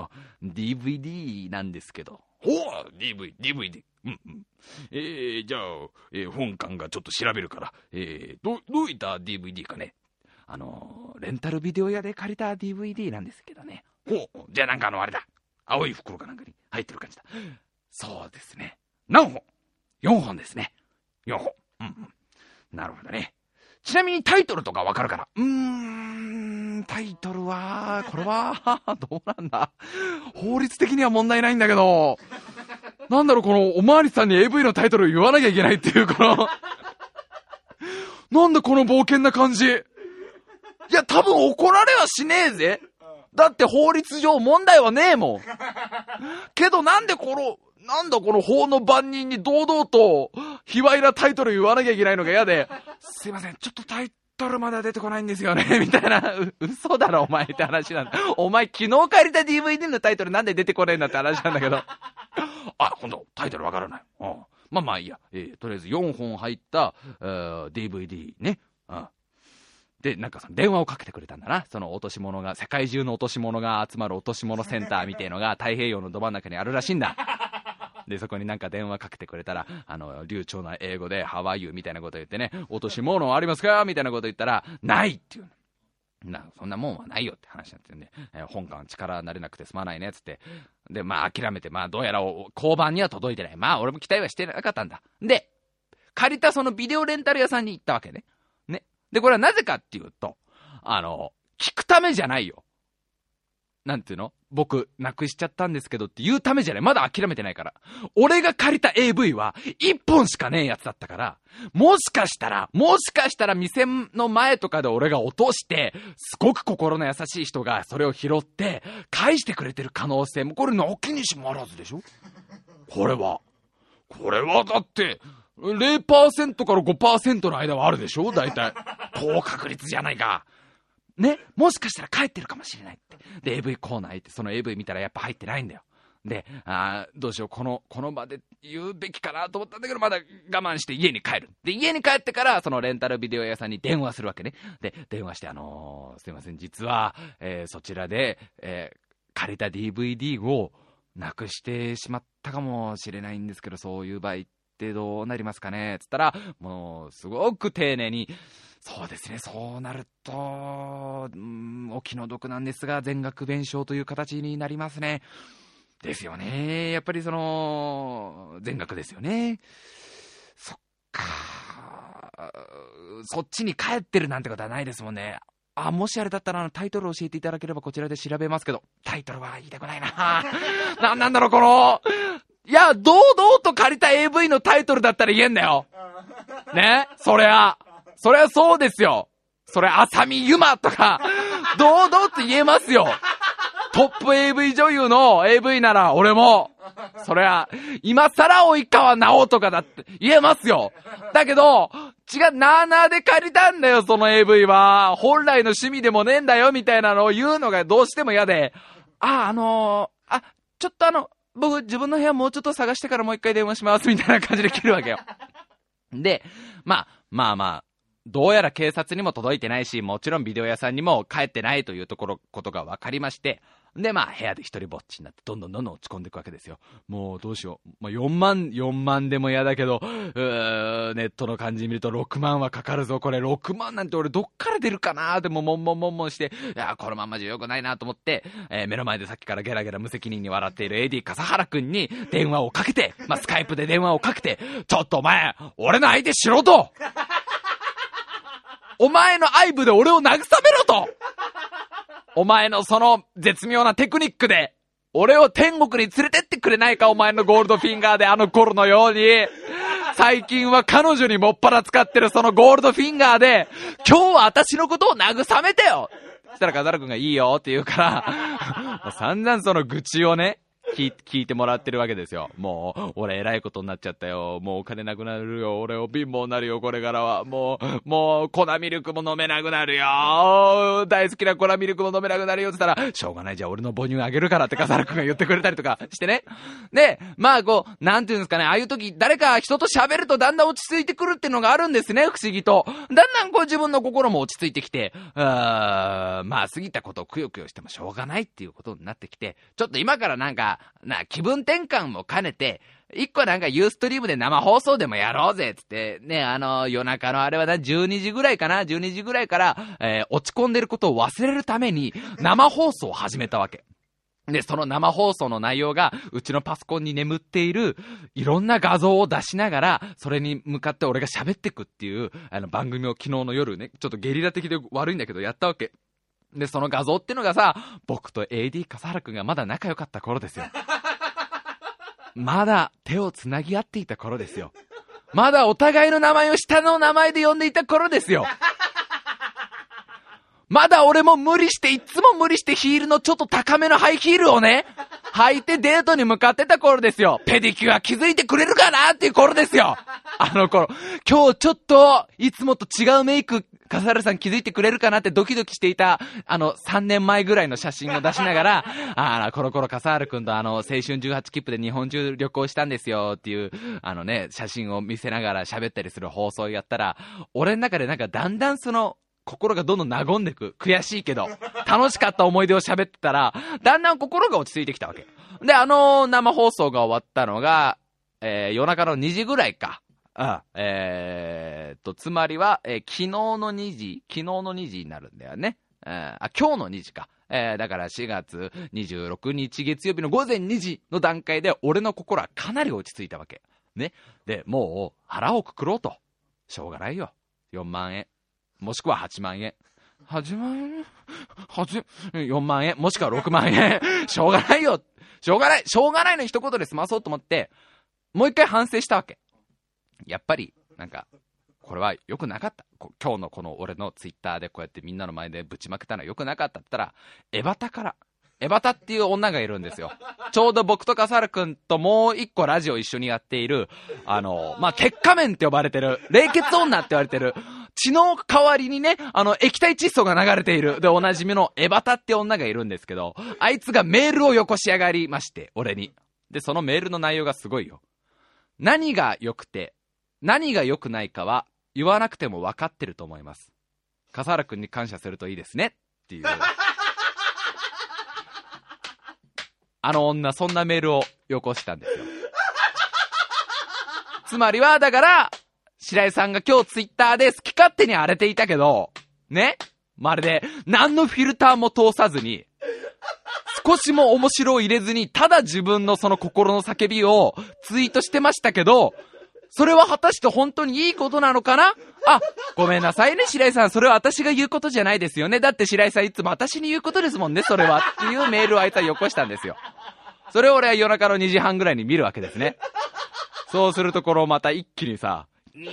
DVD なんですけど。おー DVD。うんうん。じゃあ、本館がちょっと調べるから、どういった DVD かね。レンタルビデオ屋で借りた DVD なんですけどね。じゃあなんかあれだ。青い袋かなんかに入ってる感じだ。そうですね。何本 ?4 本ですね。4本。うんうん。なるほどね。ちなみにタイトルとかわかるかな？タイトルは、これは、どうなんだ。法律的には問題ないんだけど、なんだろう、このおまわりさんに AV のタイトルを言わなきゃいけないっていう、なんでこの冒険な感じ。いや、多分怒られはしねえぜ。だって法律上問題はねえもん。けどなんでこの法の番人に堂々と卑猥なタイトル言わなきゃいけないのが嫌で、すいません、ちょっとタイトルまでは出てこないんですよねみたいな。嘘だろお前って話なんだ。お前昨日借りた DVD のタイトルなんで出てこねえんだって話なんだけど。今度タイトルわからない。まあいいや。とりあえず4本入った、DVD ね。で、なんか電話をかけてくれたんだな。その落とし物が、世界中の落とし物が集まる落とし物センターみたいのが太平洋のど真ん中にあるらしいんだ。で、そこになんか電話かけてくれたら、流暢な英語で、How are you? みたいなこと言ってね、落とし物ありますかみたいなこと言ったら、ないっていう。そんなもんはないよって話になってるんで、本館力慣れなくてすまないねっつって。で、諦めて、どうやら交番には届いてない。俺も期待はしてなかったんだ。で、借りたそのビデオレンタル屋さんに行ったわけね。で、これはなぜかっていうと、聞くためじゃないよ。なんていうの？僕、なくしちゃったんですけどって言うためじゃない。まだ諦めてないから。俺が借りた AV は1本しかねえやつだったから、もしかしたら店の前とかで俺が落として、すごく心の優しい人がそれを拾って、返してくれてる可能性も、これなきにしもあらずでしょ？これはだって、0% から 5% の間はあるでしょ大体。高確率じゃないか。ね、もしかしたら帰ってるかもしれないって。で、AV コーナー行って、その AV 見たらやっぱ入ってないんだよ。で、どうしよう、この場で言うべきかなと思ったんだけど、まだ我慢して家に帰る。で、家に帰ってから、そのレンタルビデオ屋さんに電話するわけね。で、電話して、すいません、実は、そちらで、借りた DVD をなくしてしまったかもしれないんですけど、そういう場合っってどうなりますかねつったら、もうすごく丁寧に、そうですね、そうなるとお気の毒なんですが全額弁償という形になりますね。ですよね。やっぱりその全額ですよね。そっか、そっちに帰ってるなんてことはないですもんね。もしあれだったらタイトルを教えていただければこちらで調べますけど、タイトルは言いたくないな。なんだろうこの、いや、堂々と借りた AV のタイトルだったら言えんだよね。そりゃそうですよ。それ浅見ゆまとか堂々と言えますよ。トップ AV 女優の AV なら俺もそりゃ今更及川直とかだって言えますよ。だけどなーで借りたんだよ、その AV は。本来の趣味でもねえんだよみたいなのを言うのがどうしても嫌で、ちょっと僕自分の部屋もうちょっと探してからもう一回電話しますみたいな感じで切るわけよ。で、まあどうやら警察にも届いてないし、もちろんビデオ屋さんにも帰ってないということが分かりまして、で部屋で一人ぼっちになってどんどん落ち込んでいくわけですよ。もうどうしよう、4万でも嫌だけど、ネットの感じ見ると6万はかかるぞ。これ6万なんて俺どっから出るかなーってもんして、いやこのまんまじゃよくないなと思って、目の前でさっきからゲラゲラ無責任に笑っている AD 笠原くんに電話をかけて、スカイプで電話をかけて、ちょっとお前俺の相手しろとお前の愛部で俺を慰めろと、お前のその絶妙なテクニックで俺を天国に連れてってくれないか、お前のゴールドフィンガーで頃のように。最近は彼女にもっぱら使ってるそのゴールドフィンガーで今日は私のことを慰めてよ。そしたら笠原くんがいいよって言うから散々その愚痴をね聞いてもらってるわけですよ。もう俺偉いことになっちゃったよ、もうお金なくなるよ、俺を貧乏になるよこれからは、もう粉ミルクも飲めなくなるよ、大好きな粉ミルクも飲めなくなるよって言ったら、しょうがない、じゃあ俺の母乳あげるからって笠原くんが言ってくれたりとかしてね。でなんていうんですかね、ああいう時誰か人と喋るとだんだん落ち着いてくるっていうのがあるんですね、不思議と。だんだん自分の心も落ち着いてきて、過ぎたことをくよくよしてもしょうがないっていうことになってきて、ちょっと今から気分転換も兼ねて、一個ユーストリームで生放送でもやろうぜっつってね、夜中のあれは12時ぐらいから、落ち込んでることを忘れるために生放送を始めたわけで、その生放送の内容がうちのパソコンに眠っているいろんな画像を出しながら、それに向かって俺が喋ってくっていう番組を昨日の夜ね、ちょっとゲリラ的で悪いんだけどやったわけで、その画像っていうのがさ、僕と AD 笠原くんがまだ仲良かった頃ですよ。まだ手をつなぎ合っていた頃ですよ。まだお互いの名前を下の名前で呼んでいた頃ですよ。まだ俺もいつも無理してヒールのちょっと高めのハイヒールをね履いてデートに向かってた頃ですよ。ペディキュア気づいてくれるかなっていう頃ですよ。頃、今日ちょっといつもと違うメイク笠原さん気づいてくれるかなってドキドキしていた3年前ぐらいの写真を出しながら、この頃笠原くんと青春18切符で日本中旅行したんですよっていう写真を見せながら喋ったりする放送をやったら、俺の中でだんだんその心がどんどん和んでく。悔しいけど楽しかった思い出を喋ってたら、だんだん心が落ち着いてきたわけで、生放送が終わったのが、夜中の2時ぐらいか。つまりは、昨日の2時になるんだよね。今日の2時か。だから4月26日月曜日の午前2時の段階で俺の心はかなり落ち着いたわけね。で、もう腹をくくろうと。しょうがないよ。4万円。もしくは8万円。8万円 ?4 万円。もしくは6万円。しょうがないよ。しょうがないの一言で済まそうと思って、もう一回反省したわけ。やっぱりこれは良くなかった。今日のこの俺のツイッターでこうやってみんなの前でぶちまけたのは良くなかったって言ったら、エバタっていう女がいるんですよ。ちょうど僕と笠原くんともう一個ラジオ一緒にやっている血化面って呼ばれてる、冷血女って言われてる、血の代わりにね液体窒素が流れているでおなじみのエバタって女がいるんですけど、あいつがメールをよこしやがりまして、俺に。でそのメールの内容がすごいよ。何が良くて何が良くないかは言わなくても分かってると思います。笠原くんに感謝するといいですねっていう女そんなメールをよこしたんですよ。 つまりは、だから、白井さんが今日ツイッターで好き勝手に荒れていたけど、ね、まるで何のフィルターも通さずに、少しも面白を入れずに、ただ自分のその心の叫びをツイートしてましたけど、それは果たして本当にいいことなのかな？あ、ごめんなさいね、白井さん。それは私が言うことじゃないですよね。だって白井さんいつも私に言うことですもんね、それは。っていうメールをあいつはよこしたんですよ。それを俺は夜中の2時半ぐらいに見るわけですね。そうするところをまた一気にさ、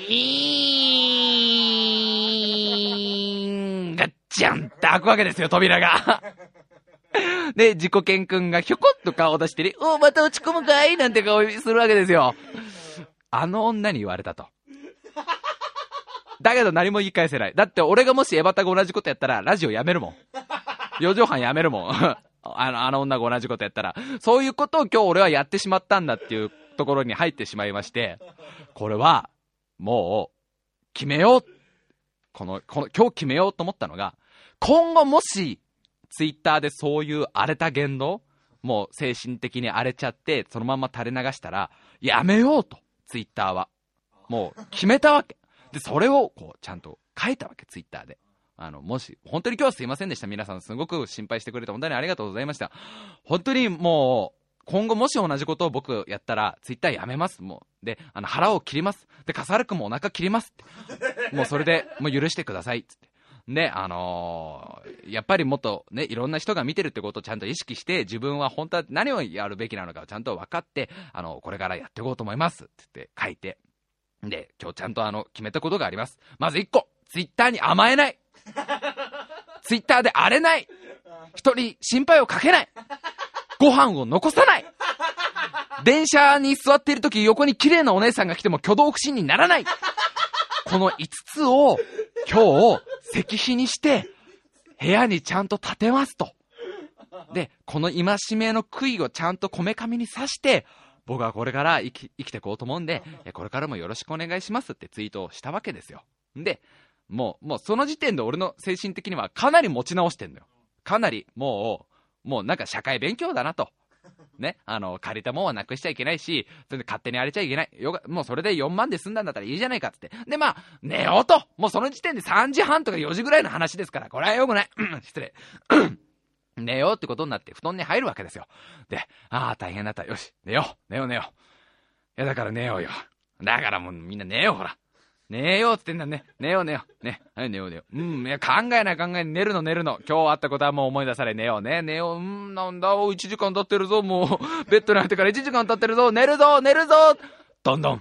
ガッチャンって開くわけですよ、扉が。で、自己健くんがひょこっと顔を出してね、お、また落ち込むかいなんて顔するわけですよ。あの女に言われたと。だけど何も言い返せない。だって俺がもしエバタが同じことやったらラジオやめるもん。4畳半やめるもん。あの女が同じことやったら。そういうことを今日俺はやってしまったんだっていうところに入ってしまいまして、これはもう決めよう。この今日決めようと思ったのが、今後もしツイッターでそういう荒れた言動、もう精神的に荒れちゃってそのまま垂れ流したらやめようと。ツイッターはもう決めたわけで、それをこうちゃんと書いたわけ、ツイッターで。もし本当に今日はすいませんでした。皆さんすごく心配してくれて本当にありがとうございました。本当にもう今後もし同じことを僕やったらツイッターやめます。もうで腹を切ります。で笠原くんもお腹切りますってもうそれでもう許してくださいっつって。でやっぱりもっとね、いろんな人が見てるってことをちゃんと意識して、自分は本当は何をやるべきなのかをちゃんと分かって、これからやっていこうと思いますって書いて、で今日ちゃんと決めたことがあります。まず1個、ツイッターに甘えない。ツイッターで荒れない。人に心配をかけない。ご飯を残さない。電車に座っているとき横に綺麗なお姉さんが来ても挙動不審にならない。この5つを今日石碑にして部屋にちゃんと立てますと。でこの戒めの杭をちゃんとこめかみに刺して、僕はこれから生きていこうと思うんで、これからもよろしくお願いしますってツイートをしたわけですよ。でもうその時点で俺の精神的にはかなり持ち直してんのよ。かなりもうなんか社会勉強だなとね、借りたもんはなくしちゃいけないし、それで勝手に荒れちゃいけない。もうそれで4万で済んだんだったらいいじゃないかっつって。で寝ようと。もうその時点で3時半とか4時ぐらいの話ですから、これはよくない。失礼。寝ようってことになって布団に入るわけですよ。で、大変だった。よし、寝よう。いやだから寝ようよ。だからもうみんな寝よう、ほら。寝ようって言ってんだね。寝よう。ね、はい、寝よう。いや、考えない。寝るの。今日あったことはもう思い出され、寝よう。なんだ、1時間経ってるぞ、もう。ベッドに入ってから1時間経ってるぞ、寝るぞ。どんどん。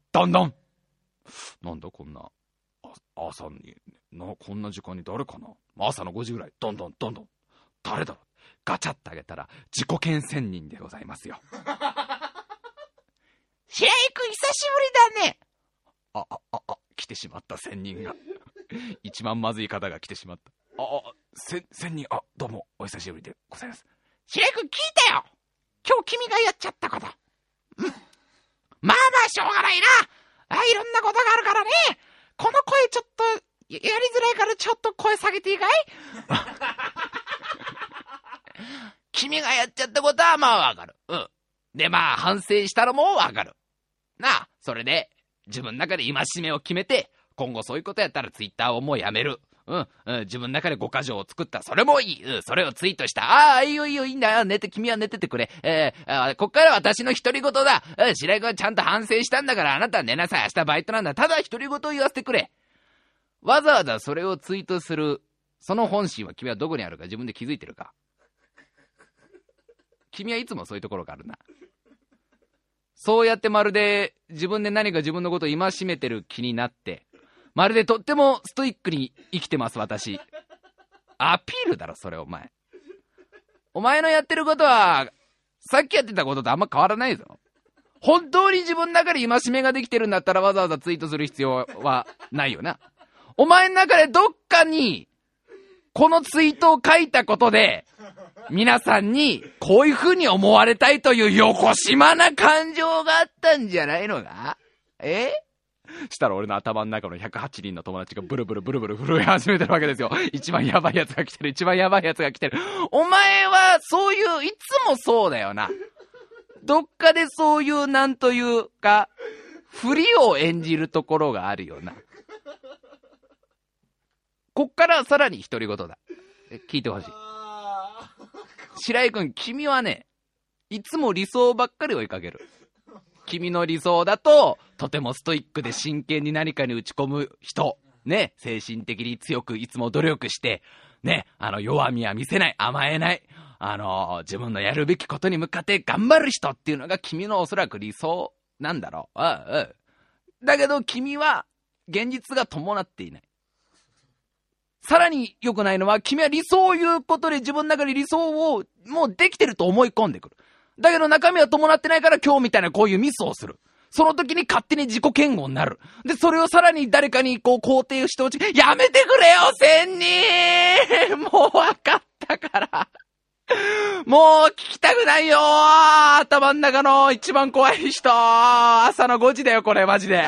なんだ、こんな、朝に、こんな時間に誰かな。朝の5時ぐらい、どんどん。誰だろう。ガチャってあげたら、自己検1000人でございますよ。 白井くん久しぶりだね。 来てしまった。1000人が一番まずい方が来てしまった。1000人、どうもお久しぶりでございます。 白井くん聞いたよ、今日君がやっちゃったこと。まあしょうがないな。いろんなことがあるからね。この声ちょっとやりづらいからちょっと声下げていいかい？君がやっちゃったことはわかる。で反省したのもわかるなあ。それで自分の中で戒めを決めて、今後そういうことやったらツイッターをもうやめる。自分の中で5箇条を作った。それもいい。それをツイートした。いいよ、いいんだよ。君は寝ててくれ。こっから私の独り言だ。白井君はちゃんと反省したんだから、あなたは寝なさい。明日バイトなんだ。ただ独り言を言わせてくれ。わざわざそれをツイートする、その本心は君はどこにあるか自分で気づいてるか？君はいつもそういうところがあるな。そうやってまるで自分で何か自分のことを戒めてる気になって、まるでとってもストイックに生きてます私。アピールだろそれ。お前のやってることはさっきやってたこととあんま変わらないぞ。本当に自分の中で戒めができてるんだったらわざわざツイートする必要はないよな。お前の中でどっかにこのツイートを書いたことで皆さんにこういう風に思われたいというよこしまな感情があったんじゃないのか？したら俺の頭の中の108人の友達がブルブル震え始めてるわけですよ。一番やばいやつが来てる。お前はそういういつもそうだよな。どっかでそういうなんというか振りを演じるところがあるよな。こっからさらに独り言だ。聞いてほしい。白井くん、君はね、いつも理想ばっかり追いかける。君の理想だと、とてもストイックで真剣に何かに打ち込む人。ね、精神的に強くいつも努力して、ね、弱みは見せない、甘えない、自分のやるべきことに向かって頑張る人っていうのが君のおそらく理想なんだろう。だけど君は現実が伴っていない。さらに良くないのは、君は理想を言うことで自分の中に理想をもうできてると思い込んでくる。だけど中身は伴ってないから今日みたいなこういうミスをする。その時に勝手に自己嫌悪になる。で、それをさらに誰かにこう肯定してほしい。やめてくれよ、千人もう分かったから。もう聞きたくないよ。頭の中の一番怖い人。朝の5時だよ、これ、マジで。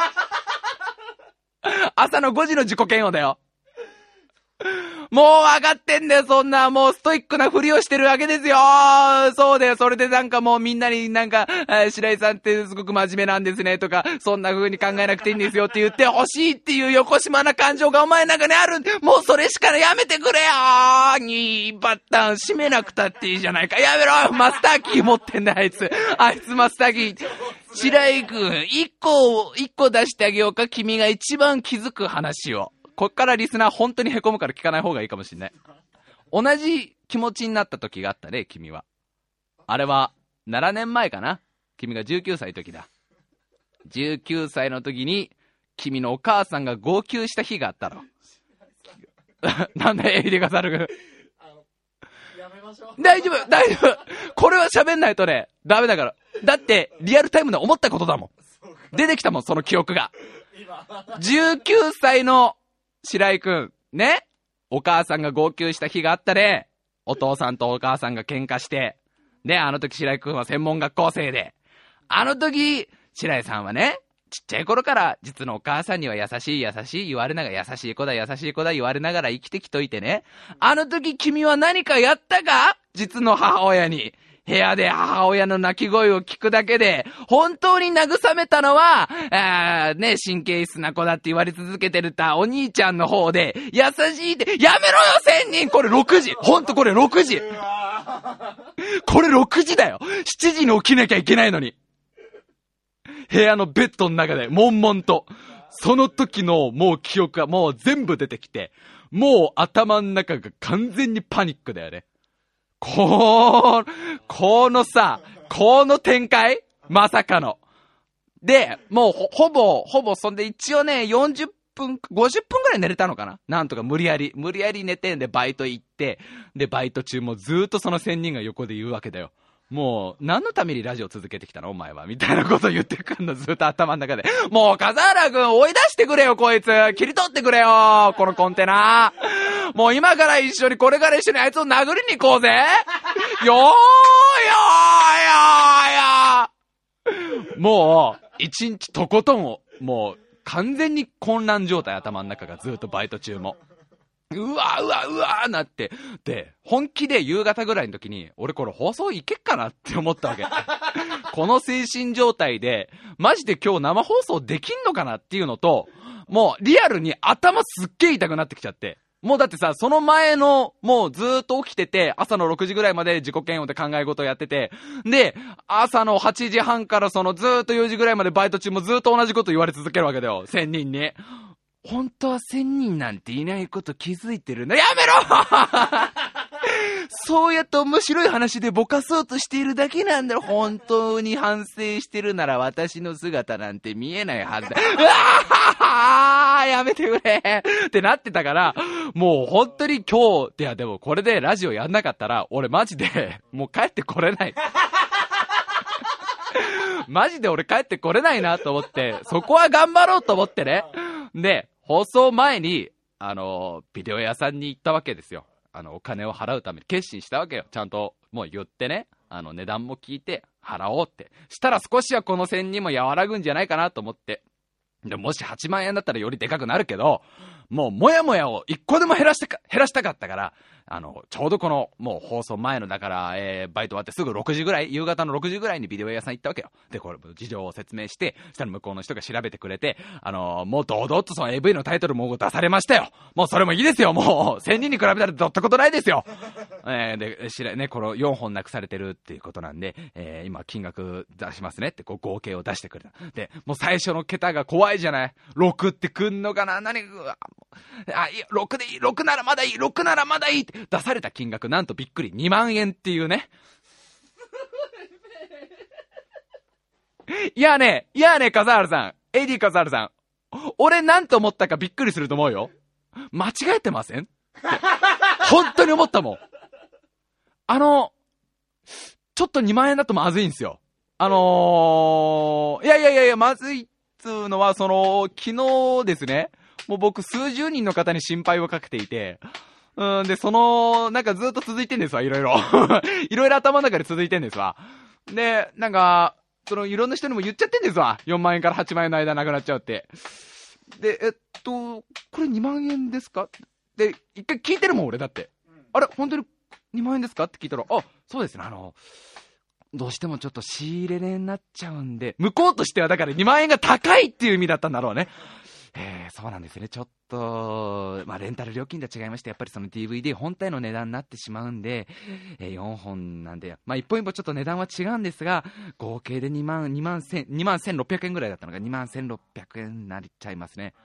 朝の5時の自己嫌悪だよ。もう分かってんだよ、そんな、もうストイックなふりをしてるわけですよ。そうだよ、それでなんかもうみんなになんか、白井さんってすごく真面目なんですねとか、そんな風に考えなくていいんですよって言ってほしいっていう横島な感情がお前の中にある。もうそれしかやめてくれよ。2バッタン閉めなくたっていいじゃないか。やめろ、マスターキー持ってんだ、あいつマスターキー。白井くん、一個出してあげようか。君が一番気づく話を。こっからリスナー本当に凹むから聞かない方がいいかもしんない。同じ気持ちになった時があったね、君は。あれは7年前かな。君が19歳の時だ。19歳の時に君のお母さんが号泣した日があったろ。なんだエイデガサル君。 やめましょう。 大丈夫。これは喋んないとね、ダメだから。だってリアルタイムで思ったことだもん。出てきたもん、その記憶が。19歳の白井くん、ね、お母さんが号泣した日があったね。お父さんとお母さんが喧嘩して、ね、あの時白井くんは専門学校生で、あの時、白井さんはね、ちっちゃい頃から実のお母さんには優しい言われながら、優しい子だ言われながら生きてきといてね、あの時君は何かやったか？実の母親に。部屋で母親の泣き声を聞くだけで、本当に慰めたのは、ね、神経質な子だって言われ続けてるたお兄ちゃんの方で、優しいって、やめろよ1000人これ6時ほんとこれ6時これ6時だよ !7 時に起きなきゃいけないのに。部屋のベッドの中で、悶々と。その時のもう記憶がもう全部出てきて、もう頭の中が完全にパニックだよね。このさ、この展開まさかの。で、もうほぼ、そんで一応ね、40分、50分くらい寝れたのかな？なんとか無理やり寝てんでバイト行って、で、バイト中もずーっとその仙人が横で言うわけだよ。もう、何のためにラジオ続けてきたのお前はみたいなこと言ってくんの、ずっと頭の中で。もう、笠原くん追い出してくれよ、こいつ切り取ってくれよこのコンテナもう今から一緒に、これから一緒にあいつを殴りに行こうぜもう、一日とことんを、もう、完全に混乱状態、頭の中がずっとバイト中も。うわーなって。で、本気で夕方ぐらいの時に、俺これ放送いけっかなって思ったわけ。この精神状態で、マジで今日生放送できんのかなっていうのと、もうリアルに頭すっげえ痛くなってきちゃって。もうだってさ、その前の、もうずーっと起きてて、朝の6時ぐらいまで自己嫌悪で考え事をやってて、で、朝の8時半からそのずーっと4時ぐらいまでバイト中もずーっと同じこと言われ続けるわけだよ、1000人に。本当は1000人なんていないこと気づいてるの。やめろそうやって面白い話でぼかそうとしているだけなんだろ。本当に反省してるなら私の姿なんて見えないはずだ。うわーやめてくれってなってたから、もう本当に今日、いやでもこれでラジオやんなかったら、俺マジでもう帰ってこれない。マジで俺帰ってこれないなと思って、そこは頑張ろうと思ってね。で、放送前に、ビデオ屋さんに行ったわけですよ。お金を払うために決心したわけよ。ちゃんともう言ってね、値段も聞いて払おうって。したら少しはこの線にも和らぐんじゃないかなと思って。でもし8万円だったらよりでかくなるけど、もうもやもやを一個でも減らしたかったから、 ちょうどこの、もう放送前の、だから、バイト終わってすぐ6時ぐらい、夕方の6時ぐらいにビデオ屋さん行ったわけよ。で、これ、事情を説明して、そしたら向こうの人が調べてくれて、もう堂々とその AV のタイトルも出されましたよ。もうそれもいいですよ、もう、1000人に比べたらどったことないですよ。ね、この4本なくされてるっていうことなんで、今金額出しますねって、こう合計を出してくれた。で、もう最初の桁が怖いじゃない。6ってくんのかな、いや、6でいい、6ならまだいい、6ならまだいいって出された金額、なんとびっくり2万円っていうね。いやね、笠原さん、AD 笠原さん、俺なんと思ったかびっくりすると思うよ。間違えてませんって本当に思ったもん。ちょっと2万円だとまずいんですよ。いや、まずいっつうのは、昨日ですね、もう僕数十人の方に心配をかけていて、で、なんかずっと続いてんですわ、いろいろ。いろいろ頭の中で続いてんですわ。で、なんか、いろんな人にも言っちゃってんですわ。4万円から8万円の間なくなっちゃうって。で、これ2万円ですかで、一回聞いてるもん、俺だって。あれ、本当に2万円ですかって聞いたら、あ、そうですね、どうしてもちょっと仕入れ値になっちゃうんで、向こうとしてはだから2万円が高いっていう意味だったんだろうね。そうなんですね。ちょっと、レンタル料金と違いまして、やっぱりその DVD 本体の値段になってしまうんで、4本なんで、一本一本ちょっと値段は違うんですが、合計で2万1600円ぐらいだったのが2万1600円になっちゃいますね。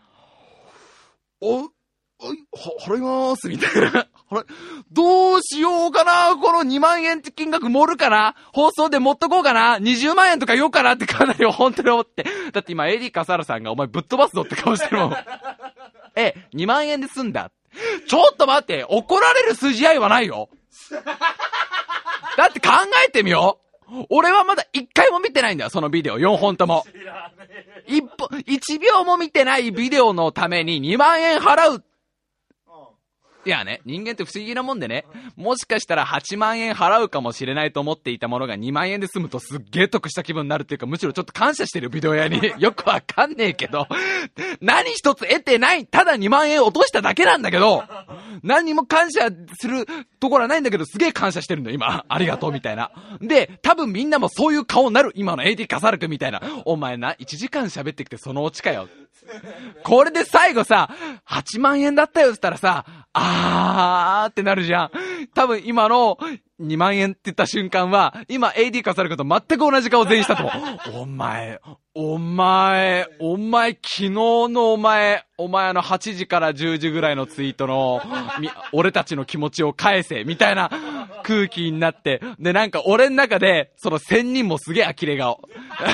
払いますみたいな。どうしようかな、この2万円って金額盛るかな、放送で持っとこうかな、20万円とか言おうかなってかなり本当に思って。だって今 AD 笠原さんがお前ぶっ飛ばすぞって顔してるもん。2万円で済んだ。ちょっと待って、怒られる筋合いはないよ。だって考えてみよう。俺はまだ1回も見てないんだよ、そのビデオ4本とも。1秒も見てないビデオのために2万円払う。いやね、人間って不思議なもんでね、もしかしたら8万円払うかもしれないと思っていたものが2万円で済むとすっげー得した気分になるっていうか、むしろちょっと感謝してるビデオ屋に。よくわかんねえけど、何一つ得てない、ただ2万円落としただけなんだけど、何にも感謝するところはないんだけど、すげー感謝してるんだよ、今。ありがとうみたいな。で、多分みんなもそういう顔になる、今の AD 笠原くんみたいな。お前な、1時間喋ってきてそのオチかよ。これで最後さ、8万円だったよって言ったらさ、ってなるじゃん。多分今の2万円って言った瞬間は、今 AD 化されること全く同じ顔全員したと思う。お前、昨日のお前8時から10時ぐらいのツイートの、俺たちの気持ちを返せ、みたいな空気になって、でなんか俺の中で、その1000人もすげえ呆れ顔。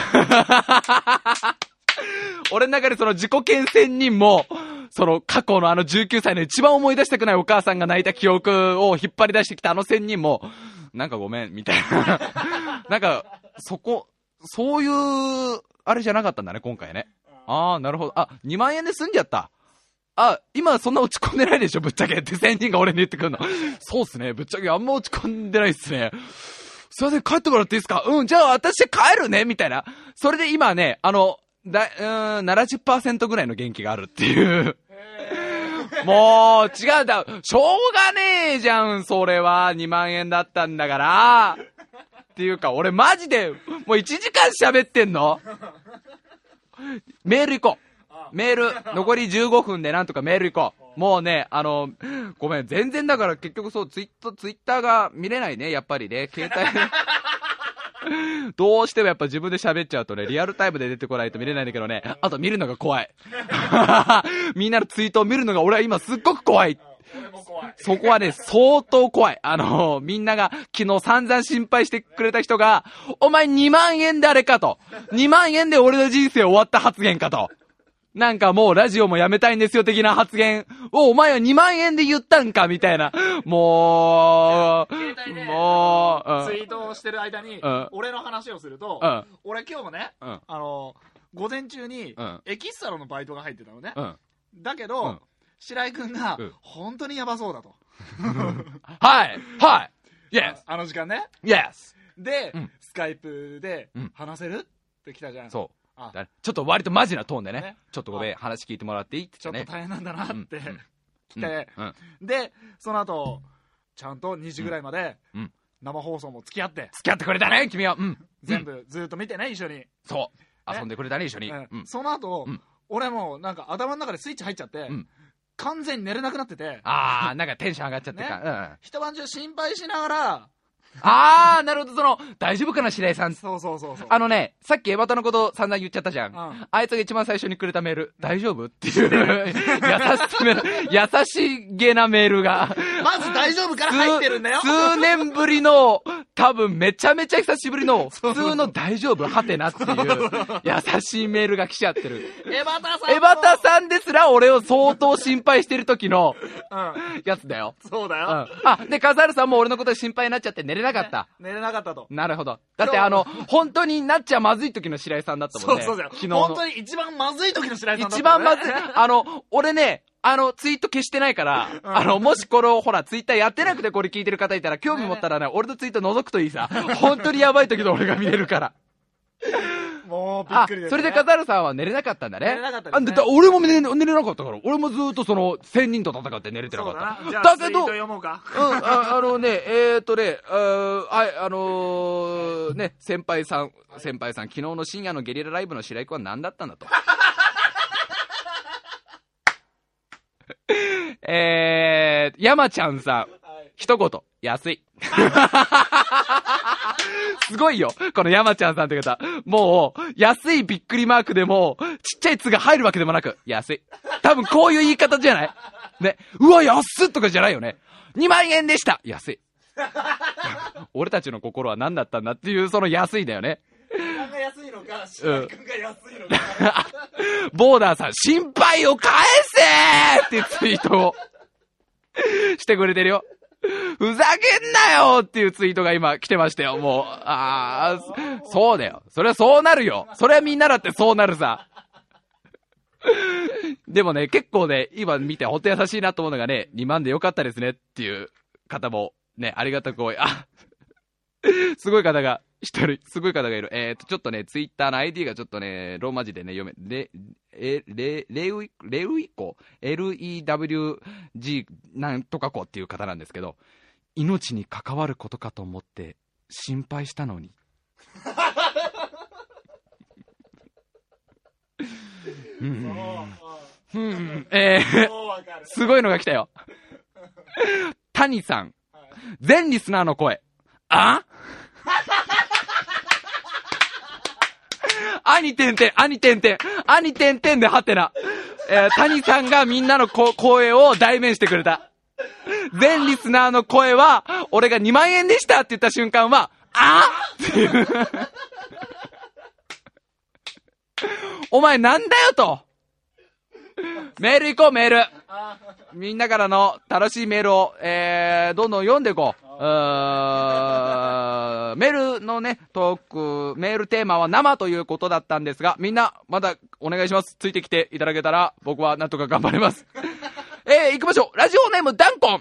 俺の中でその自己嫌1000人も、その過去の19歳の一番思い出したくないお母さんが泣いた記憶を引っ張り出してきた1000人も、なんかごめん、みたいな。なんか、そういう、あれじゃなかったんだね、今回ね。なるほど。2万円で済んじゃった。今そんな落ち込んでないでしょ、ぶっちゃけって1000人が俺に言ってくるの。そうっすね、ぶっちゃけあんま落ち込んでないっすね。すいません、帰ってもらっていいですか？じゃあ私帰るね、みたいな。それで今ね、70% ぐらいの元気があるっていう。もう、違うんだ。しょうがねえじゃん、それは。2万円だったんだから。っていうか、俺マジで、もう1時間喋ってんの？メール行こう。メール、残り15分でなんとかメール行こう。もうね、ごめん、全然だから結局そう、ツイッターが見れないね、やっぱりね。携帯どうしてもやっぱ自分で喋っちゃうとね、リアルタイムで出てこないと見れないんだけどね、あと見るのが怖い。みんなのツイートを見るのが俺は今すっごく怖い。そこはね、相当怖い。みんなが昨日散々心配してくれた人が、お前2万円であれかと。2万円で俺の人生終わった発言かと。なんかもうラジオもやめたいんですよ的な発言をお前は2万円で言ったんかみたいな。もう、 ツイートをしてる間に、俺の話をすると、俺今日もね、午前中にエキストラのバイトが入ってたのね。だけど、白井くんが本当にやばそうだと。 はい、Yes。 あの時間ね。 Yes。 で、スカイプで話せるって来たじゃん。 そう。ちょっと割とマジなトーンでね、ちょっとごめん、話聞いてもらっていいってちょっと大変なんだなって来て、 で、 で、その後、 ちゃんと2時ぐらいまで生放送も付き合ってくれたね君は。 全部ずっと見てね一緒に。 そう遊んでくれたね一緒に。 その後俺もなんか頭の中でスイッチ入っちゃって完全に寝れなくなってて、 なんかテンション上がっちゃってか、 一晩中心配しながら、 なるほど、大丈夫かな白井さん。 そうさっきエバタのこと散々言っちゃったじゃん、あいつが一番最初にくれたメール、大丈夫っていう優しげなメールがまず大丈夫から入ってるんだよ。 数年ぶりの多分めちゃめちゃ久しぶりの普通の大丈夫はてなっていう優しいメールが来ちゃってる。エバタさんですら俺を相当心配してる時のやつだよ。 そうだよ。 でカザールさんも俺のことで心配になっちゃって寝れなかった。 寝れなかったと。 なるほど。だって本当になっちゃまずい時の白井さんだったもんね。 そう昨日の本当に一番まずい時の白井さんだった、ね、 一番まずい。俺ねツイート消してないから、もしこれをほらツイッターやってなくてこれ聞いてる方いたら興味持ったらね、俺のツイート覗くといいさ。本当にやばい時の俺が見れるからもうびっくりですね。 それでカザールさんは寝れなかったんだね。 寝れなかったですね。 俺も寝れなかったから、俺もずっと1000人と戦って寝れてなかった。 そうだな。じゃあツイート読もうか。 先輩さん昨日の深夜のゲリラライブの白井君は何だったんだと山ちゃんさん、一言、安い。すごいよ、この山ちゃんさんって方。もう、安いびっくりマークでも、ちっちゃい「つ」が入るわけでもなく、安い。多分こういう言い方じゃないね。うわ、安っとかじゃないよね。2万円でした。安い。俺たちの心は何だったんだっていう、その安いだよね。 何が安いのか、白井君が安いのか。 ボーダーさん、心配を返せーってツイートをしてくれてるよ。ふざけんなよっていうツイートが今来てましたよ。もう、そうだよ。それはそうなるよ。それはみんなだってそうなるさ。でもね、結構ね、今見てほんと優しいなと思うのがね、2万でよかったですねっていう方もね、ありがたく多い。すごい方がいる。ちょっとね、ツイッターの ID がちょっとね、ローマ字でね、読め、レウイコ LEWG なんとかこっていう方なんですけど、命に関わることかと思って心配したのに。すごいのが来たよ。谷さん、全リスナーの声。兄てんてんではてな。谷さんがみんなの声を代弁してくれた。全リスナーの声は、俺が2万円でしたって言った瞬間は、っていう。お前なんだよと。メール行こう、メール。みんなからの楽しいメールを、どんどん読んでいこう。メールのね、トーク、メールテーマは生ということだったんですが、みんな、まだお願いします。ついてきていただけたら、僕はなんとか頑張れます。行きましょう。ラジオネーム、ダンコン。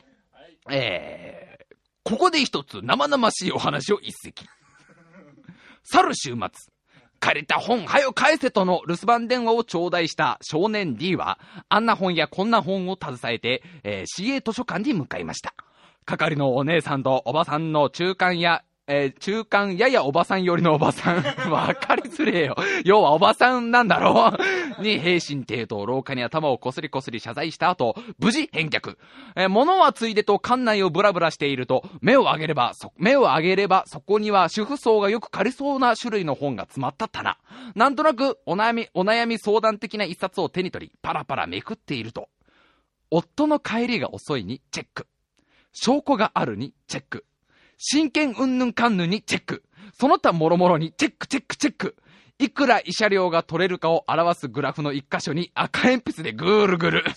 ここで一つ生々しいお話を一席。去る週末、借りた本はよ返せとの留守番電話を頂戴した少年 D は、あんな本やこんな本を携えて、CA 図書館に向かいました。係のお姉さんとおばさんの中間ややおばさん寄りのおばさんわかりづれえよ、要はおばさんなんだろうに平身低頭廊下に頭をこすり謝罪した後、無事返却。物はついでと館内をブラブラしていると、目を上げればそこには主婦層がよく借りそうな種類の本が詰まった棚。なんとなくお悩み相談的な一冊を手に取り、パラパラめくっていると、夫の帰りが遅いにチェック、証拠があるにチェック、真剣うんぬんかんぬんにチェック、その他もろもろにチェック、いくら慰謝料が取れるかを表すグラフの一箇所に赤鉛筆でぐーるぐる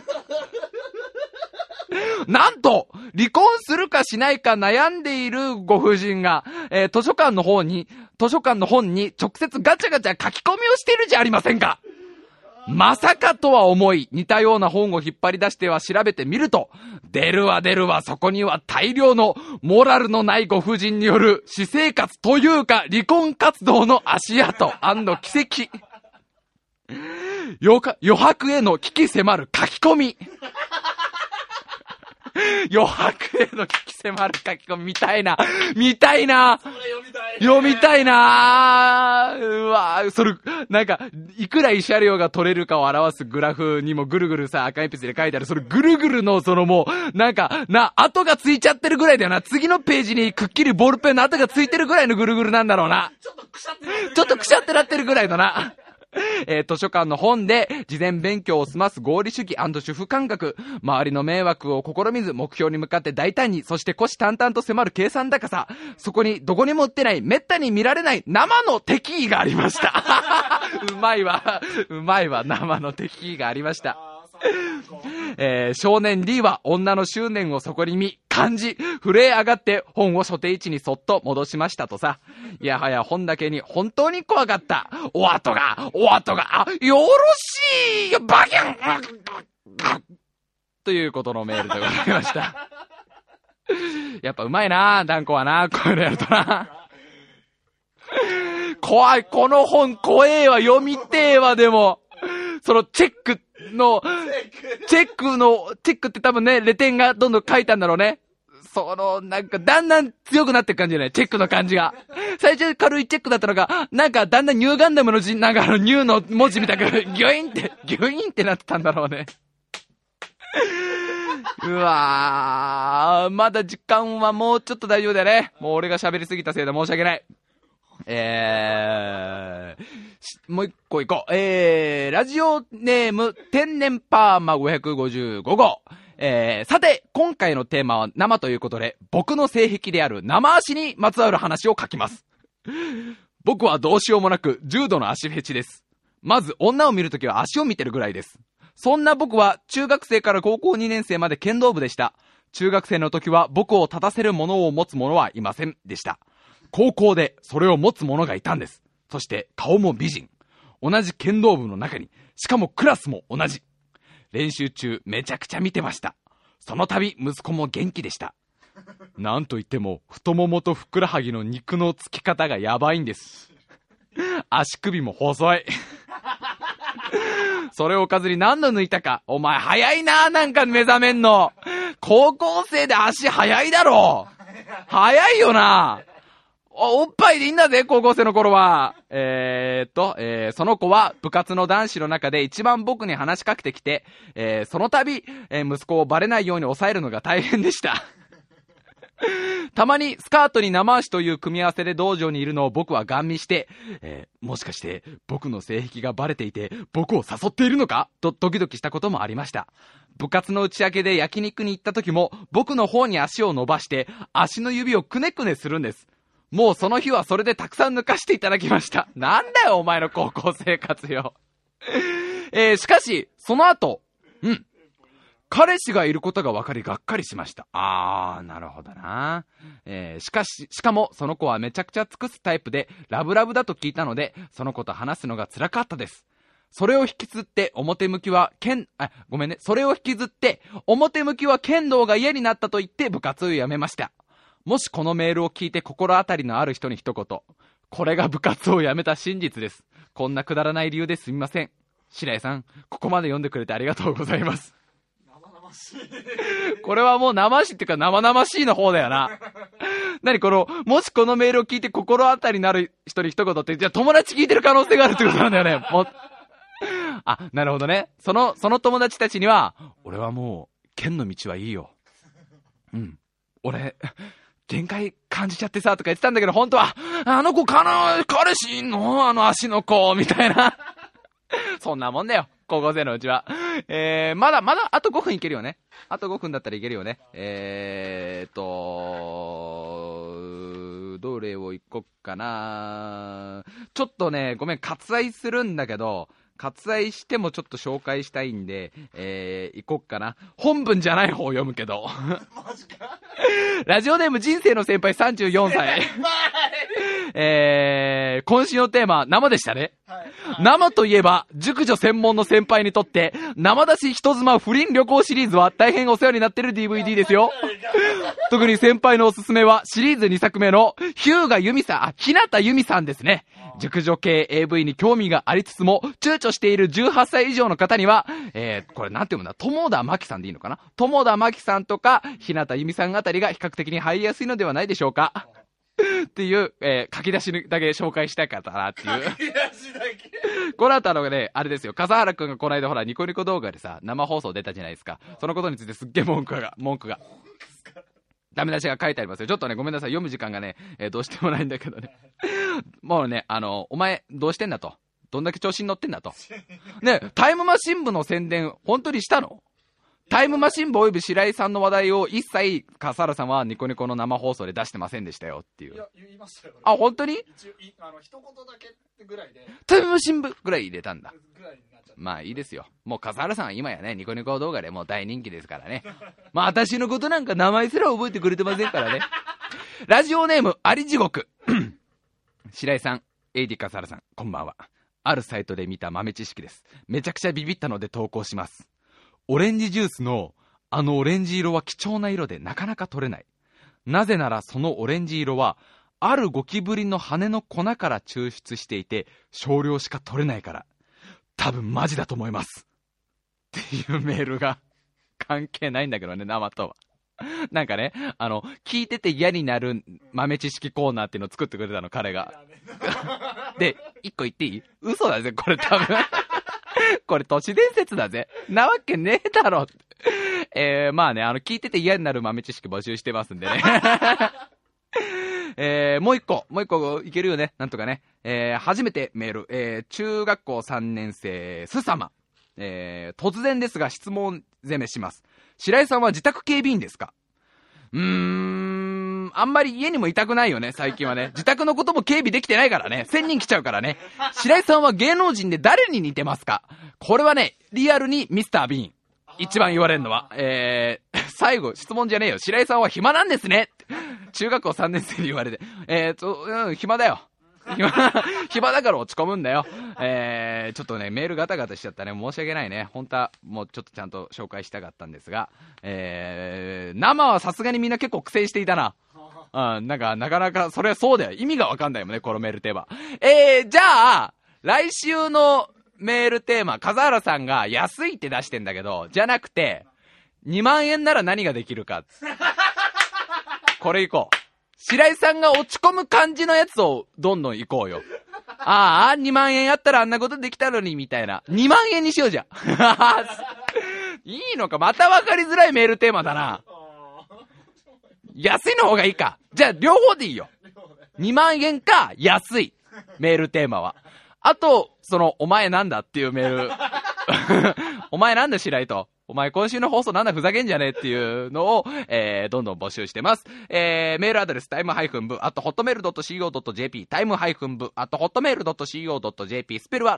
なんと離婚するかしないか悩んでいるご婦人が、図書館の本に直接ガチャガチャ書き込みをしているじゃありませんか。まさかとは思い、似たような本を引っ張り出しては調べてみると、出るわそこには大量のモラルのないご婦人による私生活というか離婚活動の足跡&奇跡。余白への危機迫る書き込み。 余白への危機迫る書き込み見たいな。見たいな。読みたいな。うわぁ、それ、なんか、いくら慰謝料が取れるかを表すグラフにもぐるぐるさ、赤鉛筆で書いてある、それぐるぐるの、そのもう、なんか、跡がついちゃってるぐらいだよな。次のページにくっきりボールペンの跡がついてるぐらいのぐるぐるなんだろうな。ちょっとくしゃってなってるぐらいだな。図書館の本で事前勉強を済ます合理主義&主婦感覚、周りの迷惑を試みず目標に向かって大胆に、そして虎視眈々と迫る計算高さ、そこにどこにも売ってない滅多に見られない生の敵意がありました。うまいわ生の敵意がありました。少年 D は女の執念をそこに見感じ震え上がって本を所定位置にそっと戻しましたとさ。いやはや本だけに本当に怖かった。お後がよろしいよバキュンということのメールでございました。やっぱうまいなダンコはな、こういうのやるとな。怖い、この本怖えわ、読みてえわ。でもそのチェックって多分ね、レ点がどんどん書いたんだろうね。その、なんか、だんだん強くなっていく感じじゃない？チェックの感じが。最初軽いチェックだったのが、なんか、だんだんニューガンダムの字、なんかニューの文字みたいな、ギュインってなってたんだろうね。うわー、まだ時間はもうちょっと大丈夫だよね。もう俺が喋りすぎたせいで申し訳ない。もう一個行こう。ラジオネーム、天然パーマ555号。さて、今回のテーマは生ということで、僕の性癖である生足にまつわる話を書きます。僕はどうしようもなく、重度の足フェチです。まず、女を見るときは足を見てるぐらいです。そんな僕は、中学生から高校2年生まで剣道部でした。中学生の時は、僕を立たせるものを持つ者はいませんでした。高校でそれを持つ者がいたんです。そして顔も美人。同じ剣道部の中に、しかもクラスも同じ。練習中めちゃくちゃ見てました。その度息子も元気でした。なんといっても太ももとふくらはぎの肉のつき方がやばいんです。足首も細い。それをおかずに何度抜いたか。お前早いな、なんか目覚めんの。高校生で足早いだろ。早いよな。おっぱいでいいんだぜ、高校生の頃は。その子は部活の男子の中で一番僕に話しかけてきて、その度、息子をバレないように抑えるのが大変でした。たまにスカートに生足という組み合わせで道場にいるのを僕はガン見して、もしかして僕の性癖がバレていて僕を誘っているのかとドキドキしたこともありました。部活の打ち上げで焼肉に行った時も僕の方に足を伸ばして足の指をくねくねするんです。もうその日はそれでたくさん抜かしていただきました。なんだよお前の高校生活よ。しかしその後、彼氏がいることが分かりがっかりしました。なるほどな。しかもその子はめちゃくちゃ尽くすタイプでラブラブだと聞いたので、その子と話すのが辛かったです。それを引きずって表向きはそれを引きずって表向きは剣道が嫌になったと言って部活を辞めました。もしこのメールを聞いて心当たりのある人に一言。これが部活を辞めた真実です。こんなくだらない理由ですみません。白井さん、ここまで読んでくれてありがとうございます。これはもう生しっていうか生々しいの方だよな。もしこのメールを聞いて心当たりのある人に一言って、じゃあ友達聞いてる可能性があるってことなんだよね。なるほどね。その友達たちには、俺はもう剣の道はいいよ。俺限界感じちゃってさとか言ってたんだけど、本当はあの子彼氏いんの、あの足の子みたいな。そんなもんだよ高校生のうちは。まだあと5分いけるよね。あと5分だったらいけるよね。どれをいこっかな。ちょっとね、ごめん、割愛するんだけど、割愛してもちょっと紹介したいんで、いこっかな。本文じゃない方を読むけど。マジか。ラジオネーム人生の先輩34歳。今週のテーマ、生でしたね。はい、 生といえば、熟女専門の先輩にとって、生出し人妻不倫旅行シリーズは大変お世話になってる DVD ですよ。特に先輩のおすすめは、シリーズ2作目の、日向由美さんですね。熟女系 AV に興味がありつつも、躊躇している18歳以上の方には、これなんて読むんだ、友田真紀さんでいいのかな、友田真紀さんとか、日向由美さんあたりが比較的に入りやすいのではないでしょうか。っていう、書き出しだけ紹介したかったなっていう。書き出しだけこの後ね、あれですよ、笠原くんがこの間ほら、ニコニコ動画でさ、生放送出たじゃないですか。そのことについてすっげえ文句が。ダメ出しが書いてありますよ。ちょっとね、ごめんなさい。読む時間がね、どうしてもないんだけどね。もうね、お前、どうしてんだと。どんだけ調子に乗ってんだと。ね、タイムマシン部の宣伝、本当にしたの？タイムマシン部および白井さんの話題を一切笠原さんはニコニコの生放送で出してませんでしたよっていう。いや、言いましたよ。あ、本当に？一言だけってぐらいで。タイムマシン部ぐらい入れたんだ。まあいいですよ。もう笠原さんは今やね、ニコニコ動画でもう大人気ですからね。まあ私のことなんか名前すら覚えてくれてませんからね。ラジオネーム、あり地獄。白井さん、AD 笠原さん、こんばんは。あるサイトで見た豆知識です。めちゃくちゃビビったので投稿します。オレンジジュースのオレンジ色は貴重な色でなかなか取れない。なぜならそのオレンジ色はあるゴキブリの羽の粉から抽出していて少量しか取れないから。多分マジだと思いますっていうメールが関係ないんだけどね、生とは。なんかね、聞いてて嫌になる豆知識コーナーっていうのを作ってくれたの、彼が。で、一個言っていい？嘘だぜ、これ多分。これ都市伝説だぜ。なわけねえだろ。まあね、聞いてて嫌になる豆知識募集してますんでね。もう一個いけるよね、なんとかね。初めてメール、中学校3年生、すさま。突然ですが質問攻めします。白井さんは自宅警備員ですか？あんまり家にもいたくないよね、最近はね。自宅のことも警備できてないからね。1000人来ちゃうからね。白井さんは芸能人で誰に似てますか？これはね、リアルにミスター・ビーン。一番言われるのは。最後、質問じゃねえよ。白井さんは暇なんですね。中学校3年生に言われて。暇だよ。暇だから落ち込むんだよ。ちょっとね、メールガタガタしちゃったね。申し訳ないね。本当はもうちょっとちゃんと紹介したかったんですが、生はさすがにみんな結構苦戦していたな。なんか、なかなか、それはそうだよ。意味がわかんないもんね、このメールテーマ。じゃあ、来週のメールテーマ、笠原さんが安いって出してんだけど、じゃなくて、2万円なら何ができるか。これいこう。白井さんが落ち込む感じのやつをどんどん行こうよ。2万円やったらあんなことできたのに、みたいな。2万円にしようじゃん。いいのか、また分かりづらいメールテーマだな。安いの方がいいか。じゃあ両方でいいよ。2万円か安いメールテーマは。あと、お前なんだっていうメール。お前なんだ白井と。お前今週の放送なんだふざけんじゃねえっていうのを、どんどん募集してます。メールアドレス、time-bu@hotmail.co.jp、time-bu@hotmail.co.jp、スペルは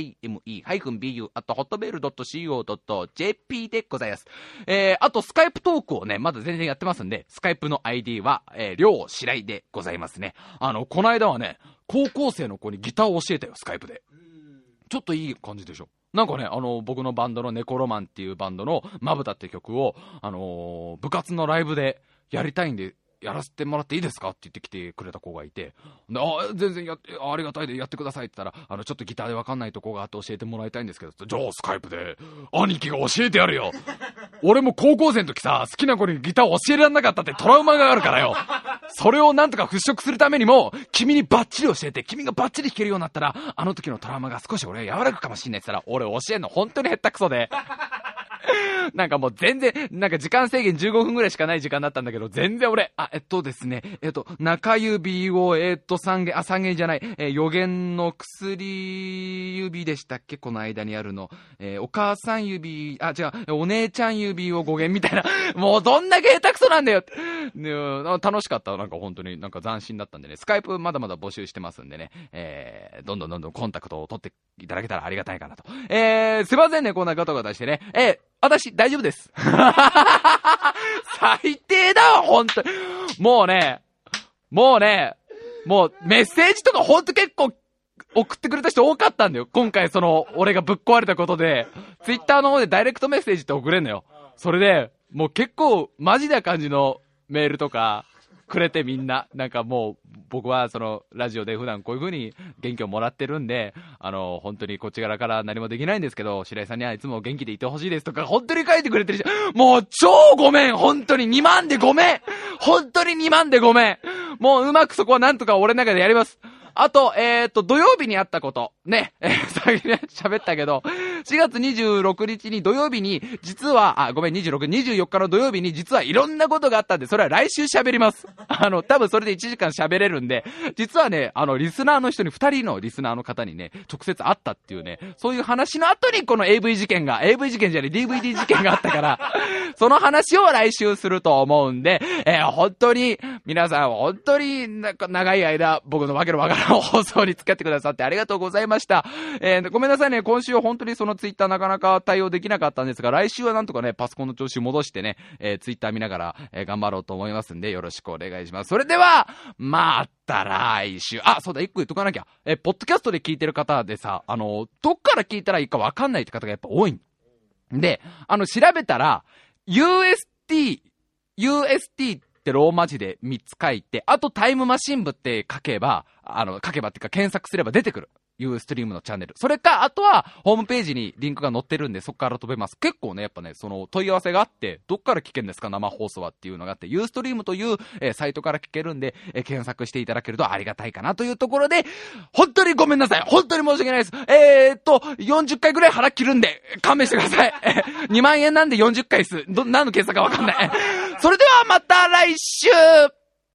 time-bu@hotmail.co.jp でございます。あと、スカイプトークをね、まだ全然やってますんで、スカイプの ID は、りょうしらいでございますね。この間はね、高校生の子にギターを教えたよ、スカイプで。ちょっといい感じでしょ。なんかね、僕のバンドのネコロマンっていうバンドのまぶたって曲を、部活のライブでやりたいんで、やらせてもらっていいですかって言ってきてくれた子がいて、で、全然ありがたいでやってくださいって言ったら、ちょっとギターでわかんないとこがあって教えてもらいたいんですけど、じゃあスカイプで、兄貴が教えてやるよ。俺も高校生の時さ、好きな子にギターを教えられなかったってトラウマがあるからよ。それをなんとか払拭するためにも、君にバッチリ教えて、君がバッチリ弾けるようになったら、あの時のトラウマが少し俺和らぐかもしんないって言ったら、俺教えんの本当にへったくそで。なんかもう全然、なんか時間制限15分ぐらいしかない時間だったんだけど、全然俺、ですね、中指を、3弦じゃない、予言の薬指でしたっけこの間にあるの。お母さん指、違う、お姉ちゃん指を5弦みたいな。もうどんだけ下手くそなんだよって。楽しかった。なんか本当になんか斬新だったんでね、スカイプまだまだ募集してますんでね、どんどんコンタクトを取っていただけたらありがたいかなと。すいませんね、こんなガタガタしてね。私、大丈夫です。最低だわ、ほんとに。もうメッセージとかほんと結構、 送ってくれた人多かったんだよ。今回俺がぶっ壊れたことで、ツイッターの方でダイレクトメッセージって送れんのよ。それで、もう結構マジな感じのメールとかくれてみんな。なんかもう、僕はラジオで普段こういう風に元気をもらってるんで、本当にこっち側から何もできないんですけど、白井さんにはいつも元気でいてほしいですとか、本当に書いてくれてる人、もう超ごめん本当に2万でごめん本当に2万でごめんもううまくそこはなんとか俺の中でやります。あと、土曜日にあったこと。ね。先に喋ったけど、4月26日に土曜日に、実は、24日の土曜日に、実はいろんなことがあったんで、それは来週喋ります。多分それで1時間喋れるんで、実はね、リスナーの人に、2人のリスナーの方にね、直接会ったっていうね、そういう話の後にこの AV 事件じゃない、DVD 事件があったから、その話を来週すると思うんで、本当に、皆さん、本当に長い間、僕のわけのわからん放送に付き合ってくださってありがとうございました。ごめんなさいね、今週は本当にツイッターなかなか対応できなかったんですが、来週はなんとかね、パソコンの調子戻してね、ツイッター見ながら、頑張ろうと思いますんで、よろしくお願いします。それでは、また来週。そうだ、一個言っとかなきゃ。ポッドキャストで聞いてる方でさ、どっから聞いたらいいかわかんないって方がやっぱ多いんで、調べたら、UST ってローマ字で3つ書いて、あとタイムマシン部って書けばっていうか検索すれば出てくる。ユーストリームのチャンネル。それか、あとは、ホームページにリンクが載ってるんで、そこから飛べます。結構ね、やっぱね、問い合わせがあって、どっから聞けるんですか、生放送はっていうのがあって、ユーストリームという、サイトから聞けるんで、検索していただけるとありがたいかなというところで、本当にごめんなさい。本当に申し訳ないです。40回ぐらい腹切るんで、勘弁してください。2万円なんで40回数。何の計算かわかんない。それではまた来週